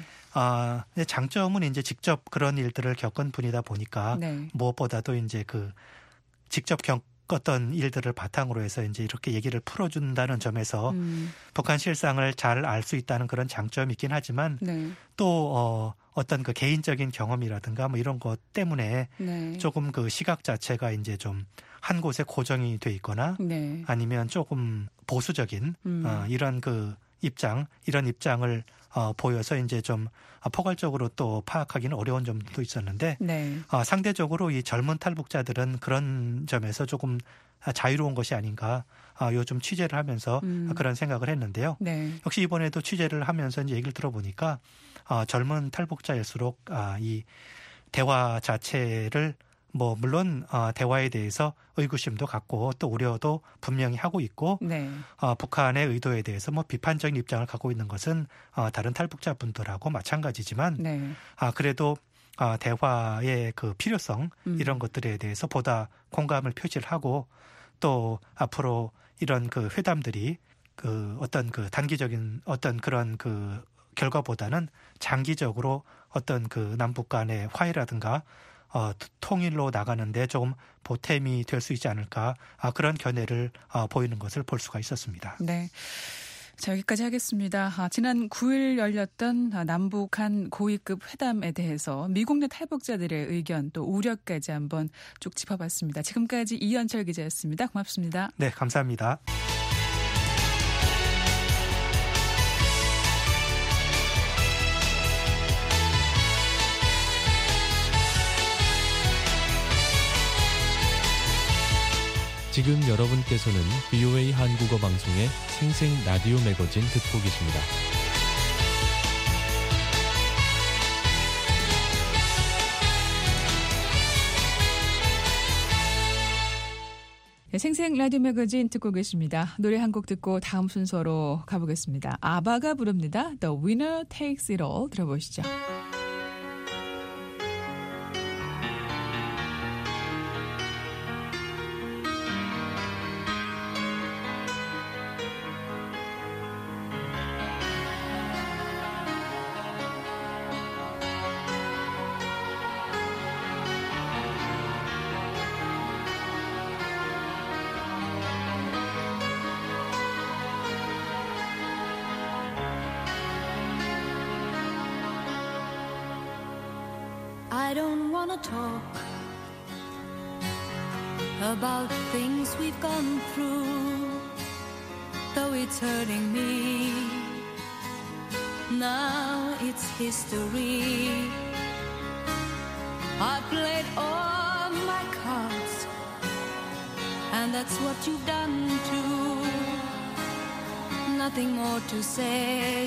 [SPEAKER 7] 장점은 이제 직접 그런 일들을 겪은 분이다 보니까
[SPEAKER 5] 네.
[SPEAKER 7] 무엇보다도 이제 그 직접 겪었던 일들을 바탕으로 해서 이제 이렇게 얘기를 풀어준다는 점에서 북한 실상을 잘 알 수 있다는 그런 장점이 있긴 하지만
[SPEAKER 5] 네.
[SPEAKER 7] 또 어떤 그 개인적인 경험이라든가 뭐 이런 것 때문에
[SPEAKER 5] 네.
[SPEAKER 7] 조금 그 시각 자체가 이제 좀 한 곳에 고정이 돼 있거나
[SPEAKER 5] 네.
[SPEAKER 7] 아니면 조금 보수적인 이런 그 이런 입장을 보여서 이제 좀 포괄적으로 또 파악하기는 어려운 점도 있었는데
[SPEAKER 5] 네.
[SPEAKER 7] 상대적으로 이 젊은 탈북자들은 그런 점에서 조금 자유로운 것이 아닌가 요즘 취재를 하면서 그런 생각을 했는데요.
[SPEAKER 5] 네.
[SPEAKER 7] 역시 이번에도 취재를 하면서 이제 얘기를 들어보니까 젊은 탈북자일수록 이 대화 자체를 뭐 물론 대화에 대해서 의구심도 갖고 또 우려도 분명히 하고 있고
[SPEAKER 5] 네.
[SPEAKER 7] 북한의 의도에 대해서 뭐 비판적인 입장을 갖고 있는 것은 다른 탈북자분들하고 마찬가지지만
[SPEAKER 5] 네.
[SPEAKER 7] 그래도 대화의 그 필요성 이런 것들에 대해서 보다 공감을 표시를 하고 또 앞으로 이런 그 회담들이 그 어떤 그 단기적인 어떤 그런 그 결과보다는 장기적으로 어떤 그 남북 간의 화해라든가 통일로 나가는데 조금 보탬이 될 수 있지 않을까 그런 견해를 보이는 것을 볼 수가 있었습니다.
[SPEAKER 5] 네. 자, 여기까지 하겠습니다. 지난 9일 열렸던 남북한 고위급 회담에 대해서 미국 내 탈북자들의 의견 또 우려까지 한번 쭉 짚어봤습니다. 지금까지 이현철 기자였습니다. 고맙습니다.
[SPEAKER 7] 네, 감사합니다.
[SPEAKER 4] 지금 여러분께서는 VOA 한국어 방송의 생생 라디오 매거진 듣고 계십니다.
[SPEAKER 5] 네, 생생 라디오 매거진 듣고 계십니다. 노래 한 곡 듣고 다음 순서로 가보겠습니다. 아바가 부릅니다. The Winner Takes It All 들어보시죠.
[SPEAKER 6] I don't wanna talk about things we've gone through, though it's hurting me. Now it's history. I played all my cards, and that's what you've done too. Nothing more to say,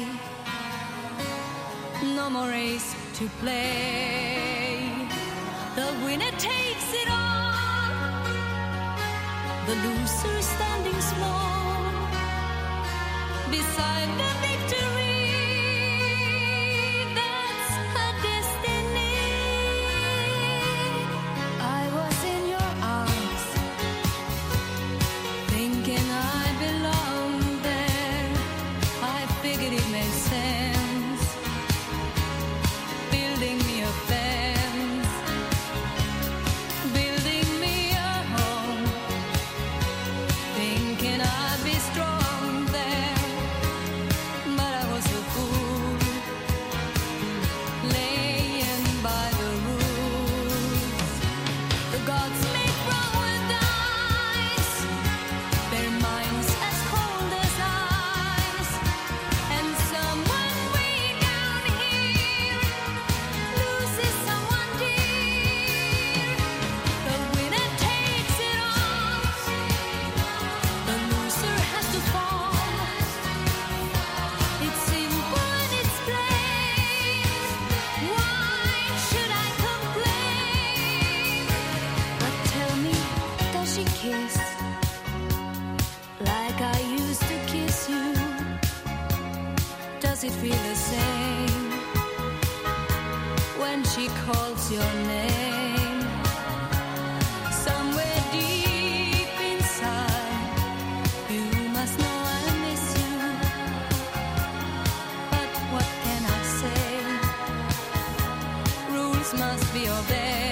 [SPEAKER 6] no more race to play. The winner takes it all, the loser standing small beside the victory. That's her destiny. I was in your arms, thinking I belonged there. I figured it made sense miss your name. Somewhere deep inside, you must know I miss you. But what can I say? Rules must be obeyed.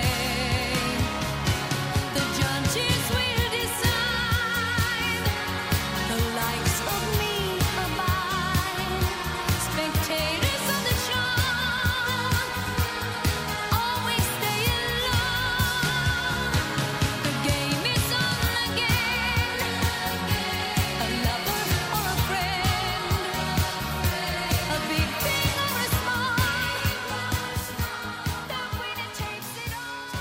[SPEAKER 6] The judges will decide. The likes of me abide. Spectators of the show always stay alone. The game is on again. A lover or a friend. A big thing or a small. The winner takes it all.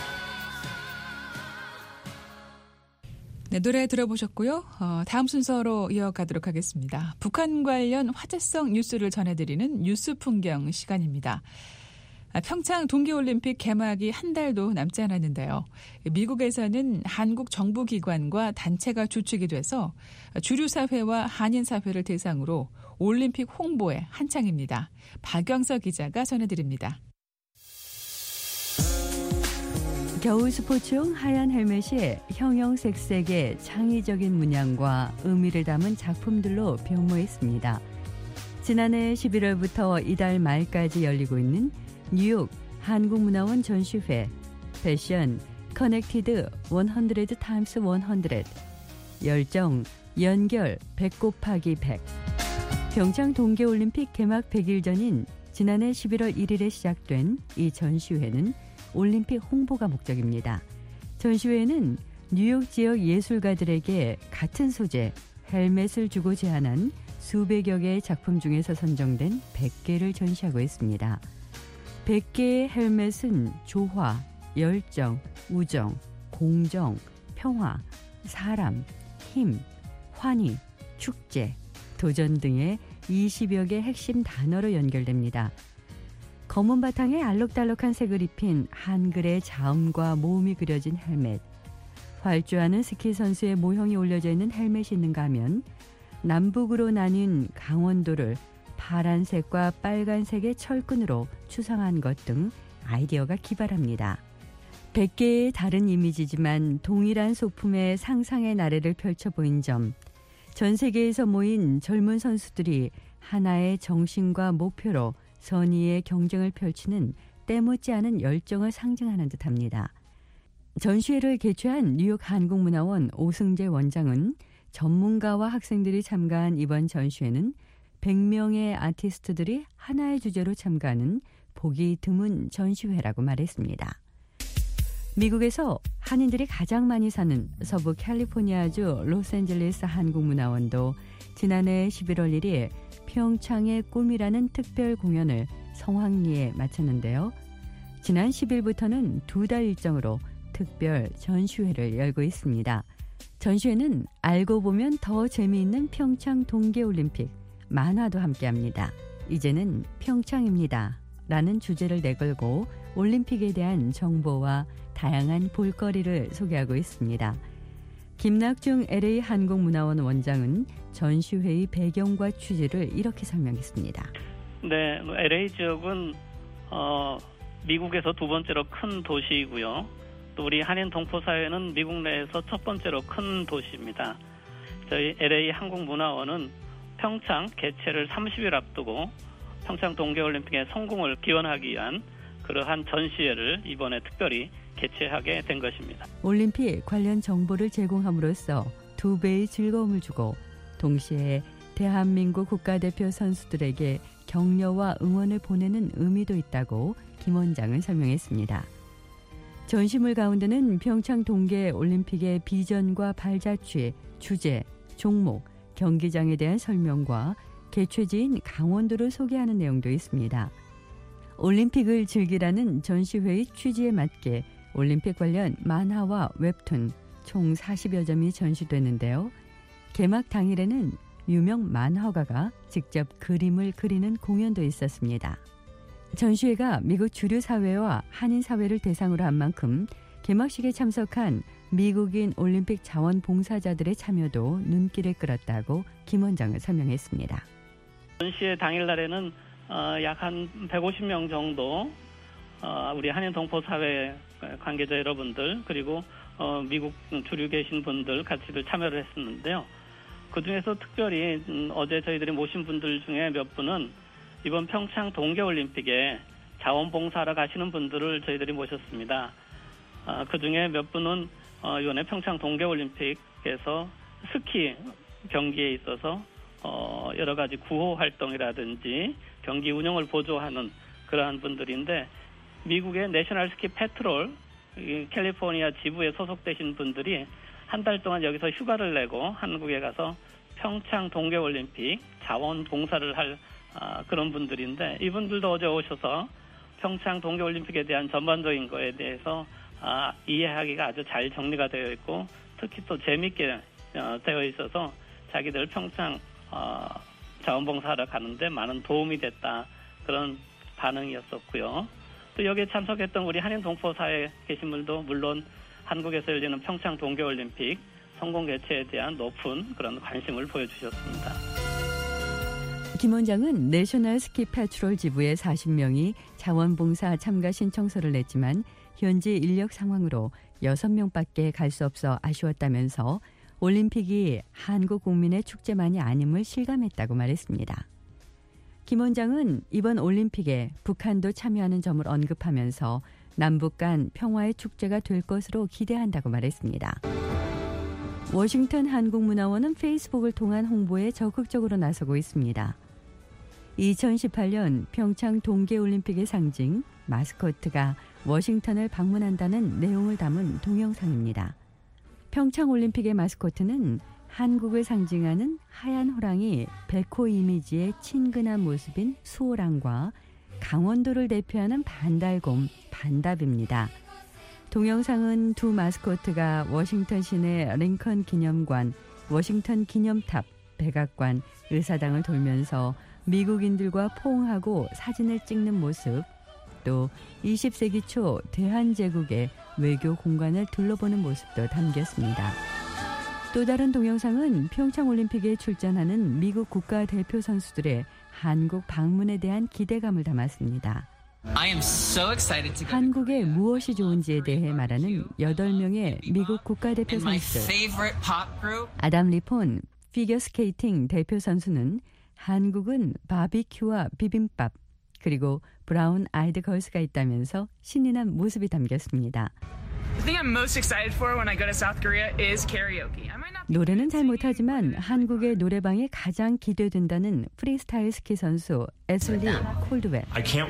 [SPEAKER 5] 네, 노래 들어보셨고요. 다음 순서로 이어가도록 하겠습니다. 북한 관련 화제성 뉴스를 전해드리는 뉴스 풍경 시간입니다. 평창 동계올림픽 개막이 한 달도 남지 않았는데요. 미국에서는 한국 정부기관과 단체가 주축이 돼서 주류사회와 한인사회를 대상으로 올림픽 홍보에 한창입니다. 박영서 기자가 전해드립니다.
[SPEAKER 8] 겨울 스포츠용 하얀 헬멧이 형형색색의 창의적인 문양과 의미를 담은 작품들로 변모했습니다. 지난해 11월부터 이달 말까지 열리고 있는 뉴욕 한국문화원 전시회 패션 커넥티드 100 times 100 열정 연결 100 곱하기 100 평창 동계올림픽 개막 100일 전인 지난해 11월 1일에 시작된 이 전시회는 올림픽 홍보가 목적입니다. 전시회에는 뉴욕 지역 예술가들에게 같은 소재, 헬멧을 주고 제안한 수백여 개의 작품 중에서 선정된 100개를 전시하고 있습니다. 100개의 헬멧은 조화, 열정, 우정, 공정, 평화, 사람, 힘, 환희, 축제, 도전 등의 20여 개 핵심 단어로 연결됩니다. 검은 바탕에 알록달록한 색을 입힌 한글의 자음과 모음이 그려진 헬멧, 활주하는 스키 선수의 모형이 올려져 있는 헬멧이 있는가 하면 남북으로 나뉜 강원도를 파란색과 빨간색의 철근으로 추상한 것 등 아이디어가 기발합니다. 100개의 다른 이미지지만 동일한 소품의 상상의 나래를 펼쳐 보인 점, 전 세계에서 모인 젊은 선수들이 하나의 정신과 목표로 선의의 경쟁을 펼치는 때묻지 않은 열정을 상징하는 듯합니다. 전시회를 개최한 뉴욕 한국문화원 오승재 원장은 전문가와 학생들이 참가한 이번 전시회는 100명의 아티스트들이 하나의 주제로 참가하는 보기 드문 전시회라고 말했습니다. 미국에서 한인들이 가장 많이 사는 서부 캘리포니아주 로스앤젤레스 한국문화원도 지난해 11월 1일 평창의 꿈이라는 특별 공연을 성황리에 마쳤는데요. 지난 10일부터는 2달 일정으로 특별 전시회를 열고 있습니다. 전시회는 알고 보면 더 재미있는 평창 동계올림픽, 만화도 함께합니다. 이제는 평창입니다. 라는 주제를 내걸고 올림픽에 대한 정보와 다양한 볼거리를 소개하고 있습니다. 김낙중 LA 한국문화원 원장은 전시회의 배경과 취지를 이렇게 설명했습니다.
[SPEAKER 9] 네, LA 지역은 미국에서 두 번째로 큰 도시이고요. 또 우리 한인 동포 사회는 미국 내에서 첫 번째로 큰 도시입니다. 저희 LA 한국문화원은 평창 개최를 30일 앞두고 평창 동계올림픽의 성공을 기원하기 위한 그러한 전시회를 이번에 특별히 개최하게 된 것입니다.
[SPEAKER 8] 올림픽 관련 정보를 제공함으로써 2배의 즐거움을 주고 동시에 대한민국 국가대표 선수들에게 격려와 응원을 보내는 의미도 있다고 김 원장은 설명했습니다. 전시물 가운데는 평창 동계올림픽의 비전과 발자취, 주제, 종목, 경기장에 대한 설명과 개최지인 강원도를 소개하는 내용도 있습니다. 올림픽을 즐기라는 전시회의 취지에 맞게 올림픽 관련 만화와 웹툰 총 40여 점이 전시되는데요. 개막 당일에는 유명 만화가가 직접 그림을 그리는 공연도 있었습니다. 전시회가 미국 주류 사회와 한인 사회를 대상으로 한 만큼 개막식에 참석한 미국인 올림픽 자원봉사자들의 참여도 눈길을 끌었다고 김 원장은 설명했습니다.
[SPEAKER 9] 전시회 당일날에는 약 한 150명 정도 우리 한인 동포 사회 관계자 여러분들 그리고 미국 주류 계신 분들 같이들 참여를 했었는데요. 그중에서 특별히 어제 저희들이 모신 분들 중에 몇 분은 이번 평창 동계올림픽에 자원봉사하러 가시는 분들을 저희들이 모셨습니다. 그중에 몇 분은 이번에 평창 동계올림픽에서 스키 경기에 있어서 여러 가지 구호 활동이라든지 경기 운영을 보조하는 그러한 분들인데 미국의 내셔널 스키 패트롤 캘리포니아 지부에 소속되신 분들이 한 달 동안 여기서 휴가를 내고 한국에 가서 평창 동계올림픽 자원봉사를 할 그런 분들인데 이분들도 어제 오셔서 평창 동계올림픽에 대한 전반적인 거에 대해서 이해하기가 아주 잘 정리가 되어 있고 특히 또 재미있게 되어 있어서 자기들 평창 자원봉사하러 가는데 많은 도움이 됐다 그런 반응이었었고요. 또 여기에 참석했던 우리 한인 동포사에 계신 분도 물론 한국에서 열리는 평창 동계올림픽 성공 개최에 대한 높은 그런 관심을 보여주셨습니다.
[SPEAKER 8] 김 원장은 내셔널 스키 패트롤 지부의 40명이 자원봉사 참가 신청서를 냈지만 현지 인력 상황으로 6명밖에 갈 수 없어 아쉬웠다면서 올림픽이 한국 국민의 축제만이 아님을 실감했다고 말했습니다. 김 원장은 이번 올림픽에 북한도 참여하는 점을 언급하면서 남북 간 평화의 축제가 될 것으로 기대한다고 말했습니다. 워싱턴 한국문화원은 페이스북을 통한 홍보에 적극적으로 나서고 있습니다. 2018년 평창 동계올림픽의 상징 마스코트가 워싱턴을 방문한다는 내용을 담은 동영상입니다. 평창올림픽의 마스코트는 한국을 상징하는 하얀 호랑이 백호 이미지의 친근한 모습인 수호랑과 강원도를 대표하는 반달곰 반답입니다. 동영상은 두 마스코트가 워싱턴 시내 링컨 기념관, 워싱턴 기념탑, 백악관, 의사당을 돌면서 미국인들과 포옹하고 사진을 찍는 모습, 또 20세기 초 대한제국의 외교 공간을 둘러보는 모습도 담겼습니다. 또 다른 동영상은 평창올림픽에 출전하는 미국 국가대표 선수들의 한국 방문에 대한 기대감을 담았습니다. 한국에 무엇이 좋은지에 대해 말하는 8명의 미국 국가대표 선수들. 아담 리폰 피겨스케이팅 대표 선수는 한국은 바비큐와 비빔밥 그리고 브라운 아이드 걸스가 있다면서 신이 난 모습이 담겼습니다. 노래는 잘 못하지만 한국의 노래방에 가장 기대된다는 프리스타일 스키 선수 애슬리 콜드웰.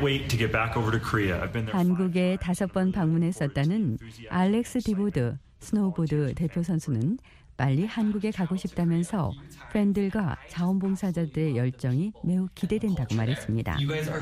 [SPEAKER 8] 한국에 5번 방문했었다는 알렉스 디보드 스노우보드 대표 선수는 빨리 한국에 가고 싶다면서 팬들과 자원봉사자들의 열정이 매우 기대된다고 말했습니다.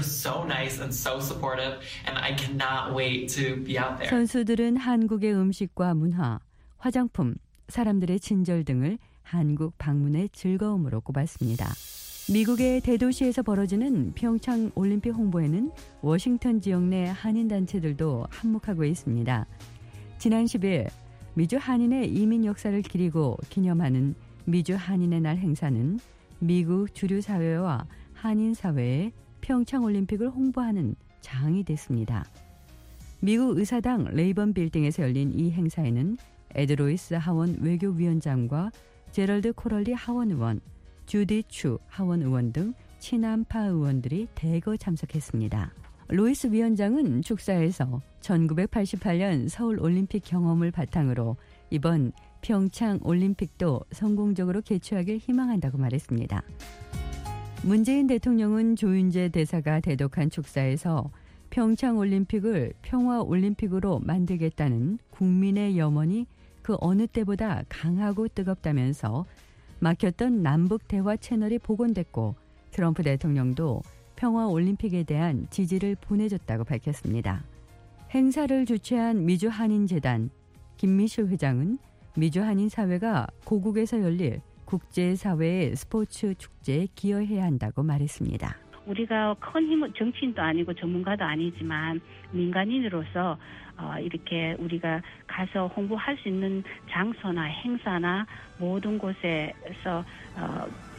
[SPEAKER 8] 선수들은 한국의 음식과 문화, 화장품, 사람들의 친절 등을 한국 방문의 즐거움으로 꼽았습니다. 미국의 대도시에서 벌어지는 평창 올림픽 홍보에는 워싱턴 지역 내 한인 단체들도 한몫하고 있습니다. 지난 10일 미주 한인의 이민 역사를 기리고 기념하는 미주 한인의 날 행사는 미국 주류 사회와 한인 사회에 평창 올림픽을 홍보하는 장이 됐습니다. 미국 의사당 레이번 빌딩에서 열린 이 행사에는 에드 로이스 하원 외교위원장과 제럴드 코럴리 하원 의원, 주디 추 하원 의원 등 친한파 의원들이 대거 참석했습니다. 로이스 위원장은 축사에서 1988년 서울 올림픽 경험을 바탕으로 이번 평창 올림픽도 성공적으로 개최하길 희망한다고 말했습니다. 문재인 대통령은 조윤재 대사가 대독한 축사에서 평창 올림픽을 평화 올림픽으로 만들겠다는 국민의 염원이 그 어느 때보다 강하고 뜨겁다면서 막혔던 남북 대화 채널이 복원됐고 트럼프 대통령도 평화 올림픽에 대한 지지를 보내줬다고 밝혔습니다. 행사를 주최한 미주 한인재단 김미실 회장은 미주 한인 사회가 고국에서 열릴 국제사회의 스포츠 축제에 기여해야 한다고 말했습니다.
[SPEAKER 10] 우리가 큰 힘은 정치인도 아니고 전문가도 아니지만 민간인으로서 이렇게 우리가 가서 홍보할 수 있는 장소나 행사나 모든 곳에서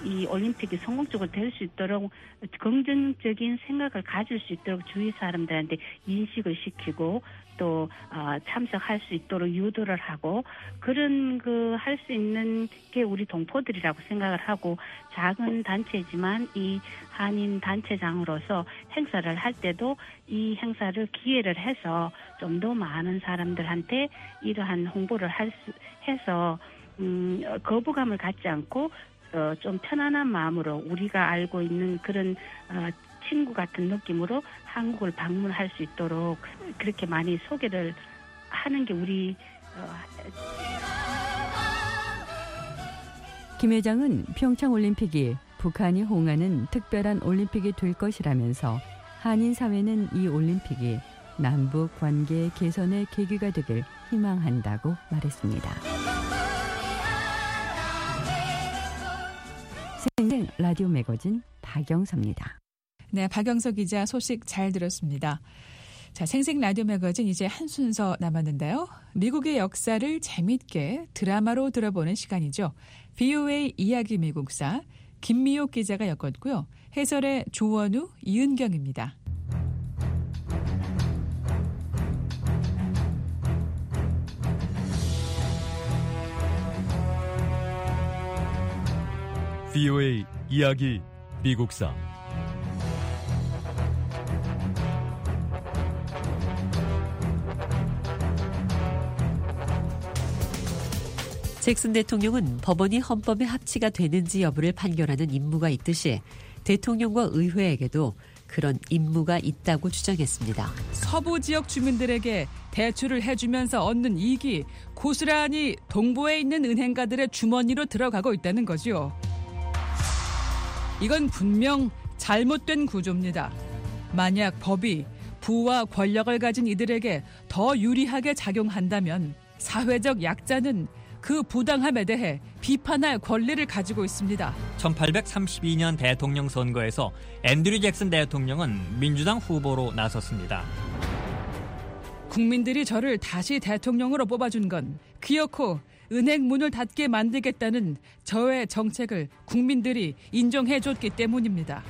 [SPEAKER 10] 이 올림픽이 성공적으로 될 수 있도록 긍정적인 생각을 가질 수 있도록 주위 사람들한테 인식을 시키고 또 참석할 수 있도록 유도를 하고 그런 할 수 있는 게 우리 동포들이라고 생각을 하고 작은 단체지만 이 한인 단체장으로서 행사를 할 때도 이 행사를 기회를 해서 좀 더 많은 사람들한테 이러한 홍보를 해서 거부감을 갖지 않고 좀 편안한 마음으로 우리가 알고 있는 그런 친구 같은 느낌으로 한국을 방문할 수 있도록 그렇게 많이 소개를 하는 게 우리
[SPEAKER 8] 김 회장은 평창올림픽이 북한이 홍하는 특별한 올림픽이 될 것이라면서 한인 사회는 이 올림픽이 남북 관계 개선의 계기가 되길 희망한다고 말했습니다. 생생 라디오 매거진 박영서입니다.
[SPEAKER 5] 네, 박영서 기자 소식 잘 들었습니다. 자, 생생 라디오 매거진 이제 한 순서 남았는데요. 미국의 역사를 재밌게 드라마로 들어보는 시간이죠. VOA 이야기 미국사 김미옥 기자가 엮었고요. 해설의 조원우, 이은경입니다.
[SPEAKER 4] VOA 이야기 미국사
[SPEAKER 11] 잭슨 대통령은 법원이 헌법에 합치가 되는지 여부를 판결하는 임무가 있듯이 대통령과 의회에게도 그런 임무가 있다고 주장했습니다.
[SPEAKER 5] 서부 지역 주민들에게 대출을 해주면서 얻는 이익이 고스란히 동부에 있는 은행가들의 주머니로 들어가고 있다는 거죠. 이건 분명 잘못된 구조입니다. 만약 법이 부와 권력을 가진 이들에게 더 유리하게 작용한다면 사회적 약자는 그 부당함에 대해 비판할 권리를 가지고 있습니다.
[SPEAKER 12] 1832년 대통령 선거에서 앤드류 잭슨 대통령은 민주당 후보로 나섰습니다.
[SPEAKER 5] 국민들이 저를 다시 대통령으로 뽑아준 건 기어코 은행 문을 닫게 만들겠다는 저의 정책을 국민들이 인정해줬기 때문입니다.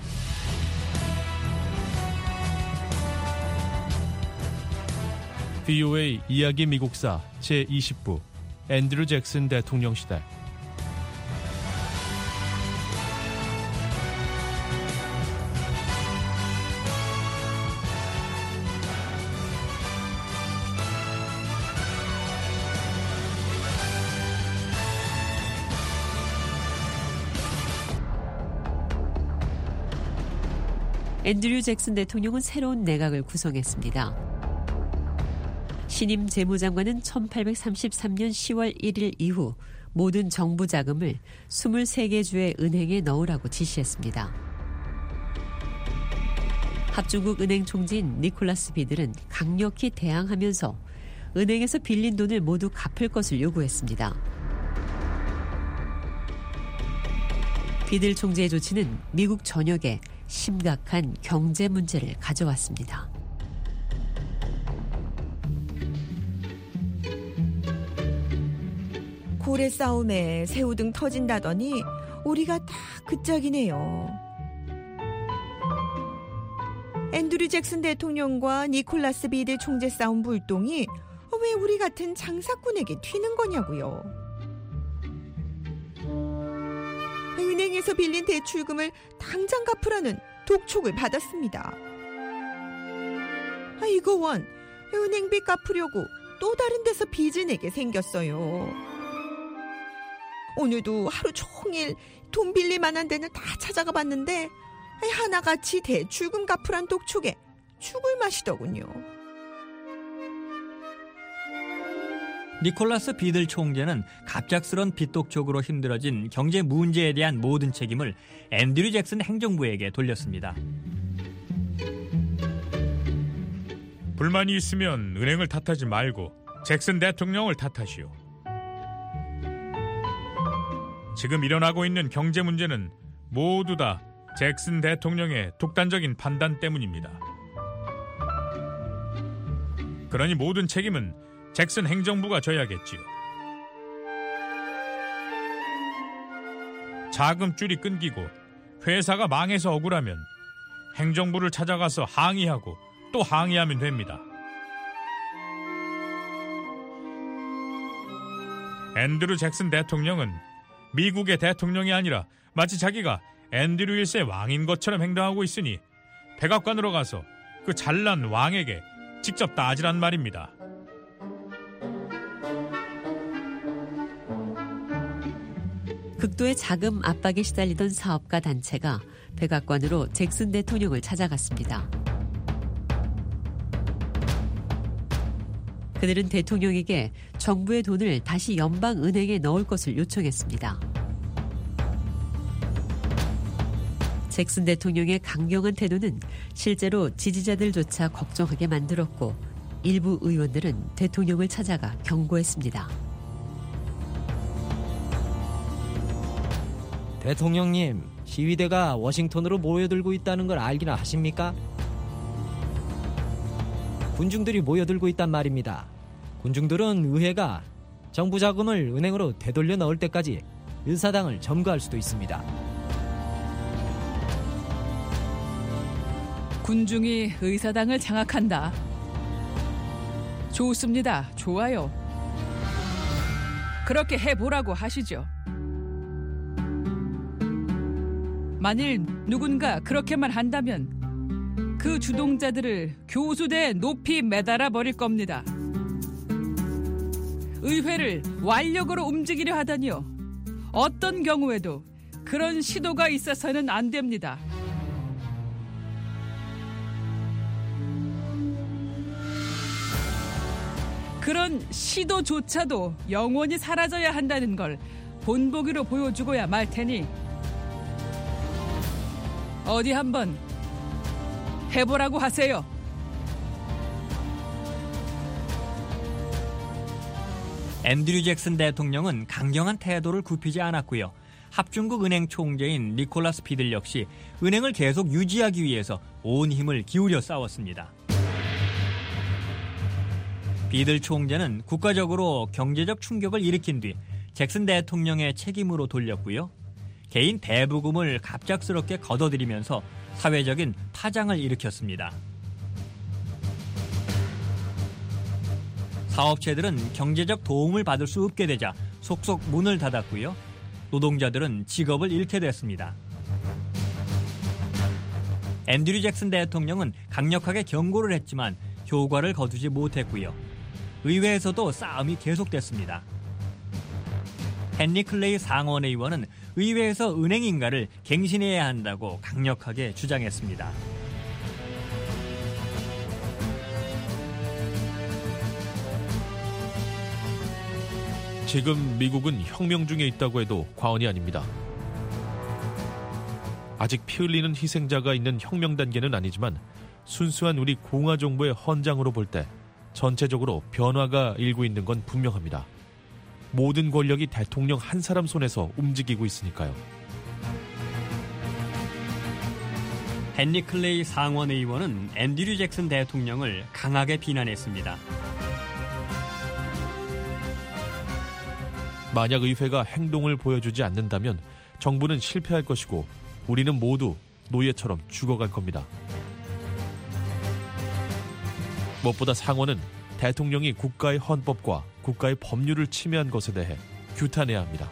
[SPEAKER 4] VOA 이야기 미국사 제20부 앤드류 잭슨 대통령 시대
[SPEAKER 11] 앤드류 잭슨 대통령은 새로운 내각을 구성했습니다. 신임 재무장관은 1833년 10월 1일 이후 모든 정부 자금을 23개 주의 은행에 넣으라고 지시했습니다. 합중국 은행 총재인 니콜라스 비들은 강력히 대항하면서 은행에서 빌린 돈을 모두 갚을 것을 요구했습니다. 비들 총재의 조치는 미국 전역에 심각한 경제 문제를 가져왔습니다.
[SPEAKER 13] 고래 싸움에 새우등 터진다더니 우리가 다 그 짝이네요. 앤드류 잭슨 대통령과 니콜라스 비들 총재 싸움 불똥이 왜 우리 같은 장사꾼에게 튀는 거냐고요. 은행에서 빌린 대출금을 당장 갚으라는 독촉을 받았습니다. 이거 원 은행비 갚으려고 또 다른 데서 빚을 내게 생겼어요. 오늘도 하루 종일 돈 빌릴 만한 데는 다 찾아가 봤는데 하나같이 대출금 갚으란 독촉에 죽을 맛이더군요.
[SPEAKER 12] 니콜라스 비들 총재는 갑작스런 빚독촉으로 힘들어진 경제 문제에 대한 모든 책임을 앤드류 잭슨 행정부에게 돌렸습니다.
[SPEAKER 14] 불만이 있으면 은행을 탓하지 말고 잭슨 대통령을 탓하시오. 지금 일어나고 있는 경제 문제는 모두 다 잭슨 대통령의 독단적인 판단 때문입니다. 그러니 모든 책임은 잭슨 행정부가 져야겠지요. 자금줄이 끊기고 회사가 망해서 억울하면 행정부를 찾아가서 항의하고 또 항의하면 됩니다. 앤드류 잭슨 대통령은 미국의 대통령이 아니라 마치 자기가 앤드류 1세 왕인 것처럼 행동하고 있으니 백악관으로 가서 그 잘난 왕에게 직접 따지란 말입니다.
[SPEAKER 11] 극도의 자금 압박에 시달리던 사업가 단체가 백악관으로 잭슨 대통령을 찾아갔습니다. 그들은 대통령에게 정부의 돈을 다시 연방은행에 넣을 것을 요청했습니다. 잭슨 대통령의 강경한 태도는 실제로 지지자들조차 걱정하게 만들었고 일부 의원들은 대통령을 찾아가 경고했습니다.
[SPEAKER 15] 대통령님, 시위대가 워싱턴으로 모여들고 있다는 걸 알기나 하십니까? 군중들이 모여들고 있단 말입니다. 군중들은 의회가 정부 자금을 은행으로 되돌려 넣을 때까지 의사당을 점거할 수도 있습니다.
[SPEAKER 5] 군중이 의사당을 장악한다. 좋습니다. 좋아요. 그렇게 해보라고 하시죠. 만일 누군가 그렇게만 한다면 그 주동자들을 교수대에 높이 매달아 버릴 겁니다. 의회를 완력으로 움직이려 하다니요. 어떤 경우에도 그런 시도가 있어서는 안 됩니다. 그런 시도조차도 영원히 사라져야 한다는 걸 본보기로 보여주고야 말 테니 어디 한번 해보라고 하세요.
[SPEAKER 12] 앤드류 잭슨 대통령은 강경한 태도를 굽히지 않았고요. 합중국 은행 총재인 니콜라스 피들 역시 은행을 계속 유지하기 위해서 온 힘을 기울여 싸웠습니다. 피들 총재는 국가적으로 경제적 충격을 일으킨 뒤 잭슨 대통령의 책임으로 돌렸고요. 개인 대부금을 갑작스럽게 걷어들이면서 사회적인 파장을 일으켰습니다. 사업체들은 경제적 도움을 받을 수 없게 되자 속속 문을 닫았고요. 노동자들은 직업을 잃게 됐습니다. 앤드류 잭슨 대통령은 강력하게 경고를 했지만 효과를 거두지 못했고요. 의회에서도 싸움이 계속됐습니다. 헨리 클레이 상원의원은 의회에서 은행 인가를 갱신해야 한다고 강력하게 주장했습니다.
[SPEAKER 16] 지금 미국은 혁명 중에 있다고 해도 과언이 아닙니다. 아직 피 흘리는 희생자가 있는 혁명 단계는 아니지만 순수한 우리 공화 정부의 헌장으로 볼 때 전체적으로 변화가 일고 있는 건 분명합니다. 모든 권력이 대통령 한 사람 손에서 움직이고 있으니까요.
[SPEAKER 12] 헨리 클레이 상원의원은 앤드류 잭슨 대통령을 강하게 비난했습니다.
[SPEAKER 16] 만약 의회가 행동을 보여주지 않는다면 정부는 실패할 것이고 우리는 모두 노예처럼 죽어갈 겁니다. 무엇보다 상원은 대통령이 국가의 헌법과 국가의 법률을 침해한 것에 대해 규탄해야 합니다.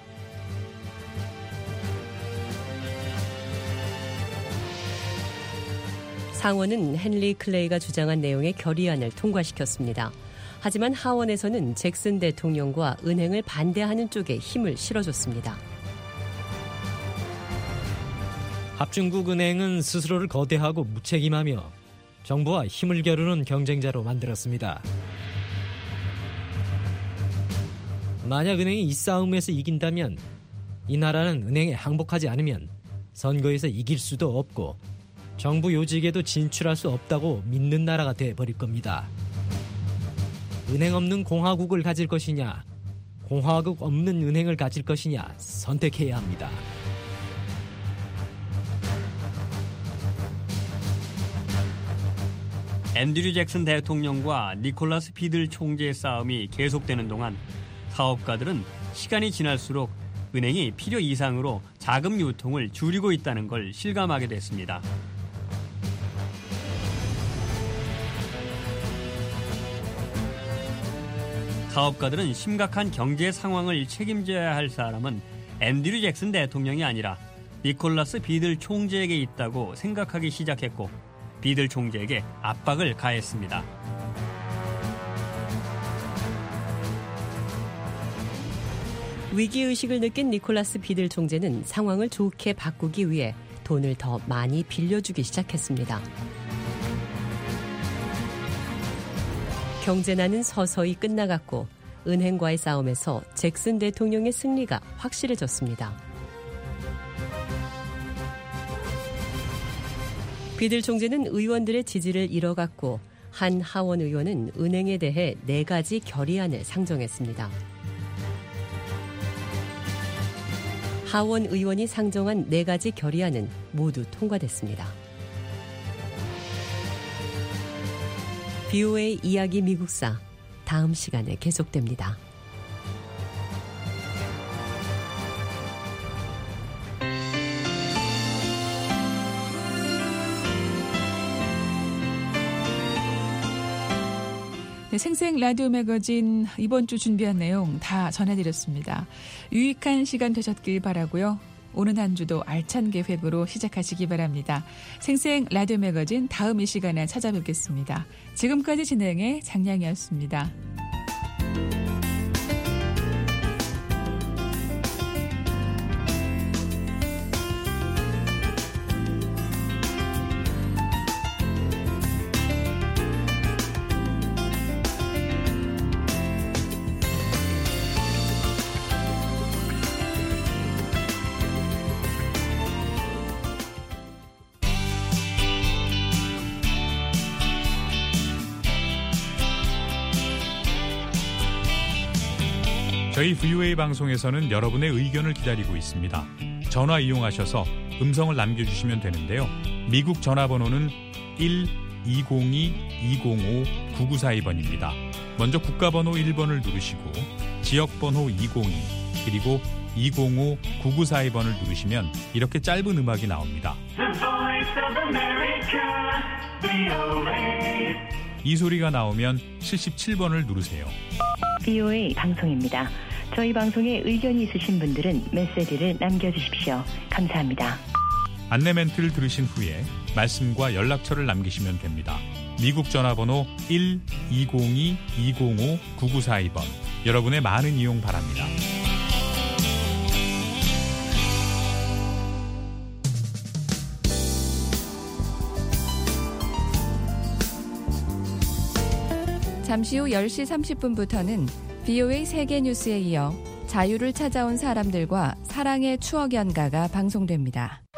[SPEAKER 11] 상원은 헨리 클레이가 주장한 내용의 결의안을 통과시켰습니다. 하지만 하원에서는 잭슨 대통령과 은행을 반대하는 쪽에 힘을 실어줬습니다.
[SPEAKER 15] 합중국 은행은 스스로를 거대하고 무책임하며 정부와 힘을 겨루는 경쟁자로 만들었습니다. 만약 은행이 이 싸움에서 이긴다면 이 나라는 은행에 항복하지 않으면 선거에서 이길 수도 없고 정부 요직에도 진출할 수 없다고 믿는 나라가 돼버릴 겁니다. 은행 없는 공화국을 가질 것이냐, 공화국 없는 은행을 가질 것이냐 선택해야 합니다.
[SPEAKER 12] 앤드류 잭슨 대통령과 니콜라스 피들 총재의 싸움이 계속되는 동안 사업가들은 시간이 지날수록 은행이 필요 이상으로 자금 유통을 줄이고 있다는 걸 실감하게 됐습니다. 사업가들은 심각한 경제 상황을 책임져야 할 사람은 앤드류 잭슨 대통령이 아니라 니콜라스 비들 총재에게 있다고 생각하기 시작했고 비들 총재에게 압박을 가했습니다.
[SPEAKER 11] 위기의식을 느낀 니콜라스 비들 총재는 상황을 좋게 바꾸기 위해 돈을 더 많이 빌려주기 시작했습니다. 경제난은 서서히 끝나갔고 은행과의 싸움에서 잭슨 대통령의 승리가 확실해졌습니다. 비들 총재는 의원들의 지지를 잃어갔고 한 하원 의원은 은행에 대해 4가지 결의안을 상정했습니다. 하원 의원이 상정한 4가지 결의안은 모두 통과됐습니다. BOA 이야기 미국사 다음 시간에 계속됩니다.
[SPEAKER 5] 네, 생생 라디오 매거진 이번 주 준비한 내용 다 전해드렸습니다. 유익한 시간 되셨길 바라고요. 오는 한 주도 알찬 계획으로 시작하시기 바랍니다. 생생 라디오 매거진 다음 이 시간에 찾아뵙겠습니다. 지금까지 진행의 장량이었습니다.
[SPEAKER 14] 저희 VOA 방송에서는 여러분의 의견을 기다리고 있습니다. 전화 이용하셔서 음성을 남겨주시면 되는데요. 미국 전화번호는 1-202-205-9942번입니다. 먼저 국가번호 1번을 누르시고 지역번호 202 그리고 205-9942번을 누르시면 이렇게 짧은 음악이 나옵니다. 이 소리가 나오면 77번을 누르세요.
[SPEAKER 17] BOA 방송입니다. 저희 방송에 의견이 있으신 분들은 메시지를 남겨주십시오. 감사합니다.
[SPEAKER 14] 안내 멘트를 들으신 후에 말씀과 연락처를 남기시면 됩니다. 미국 전화번호 1-202-205-9942번. 여러분의 많은 이용 바랍니다.
[SPEAKER 3] 잠시 후 10시 30분부터는 BOA 세계 뉴스에 이어 자유를 찾아온 사람들과 사랑의 추억 연가가 방송됩니다.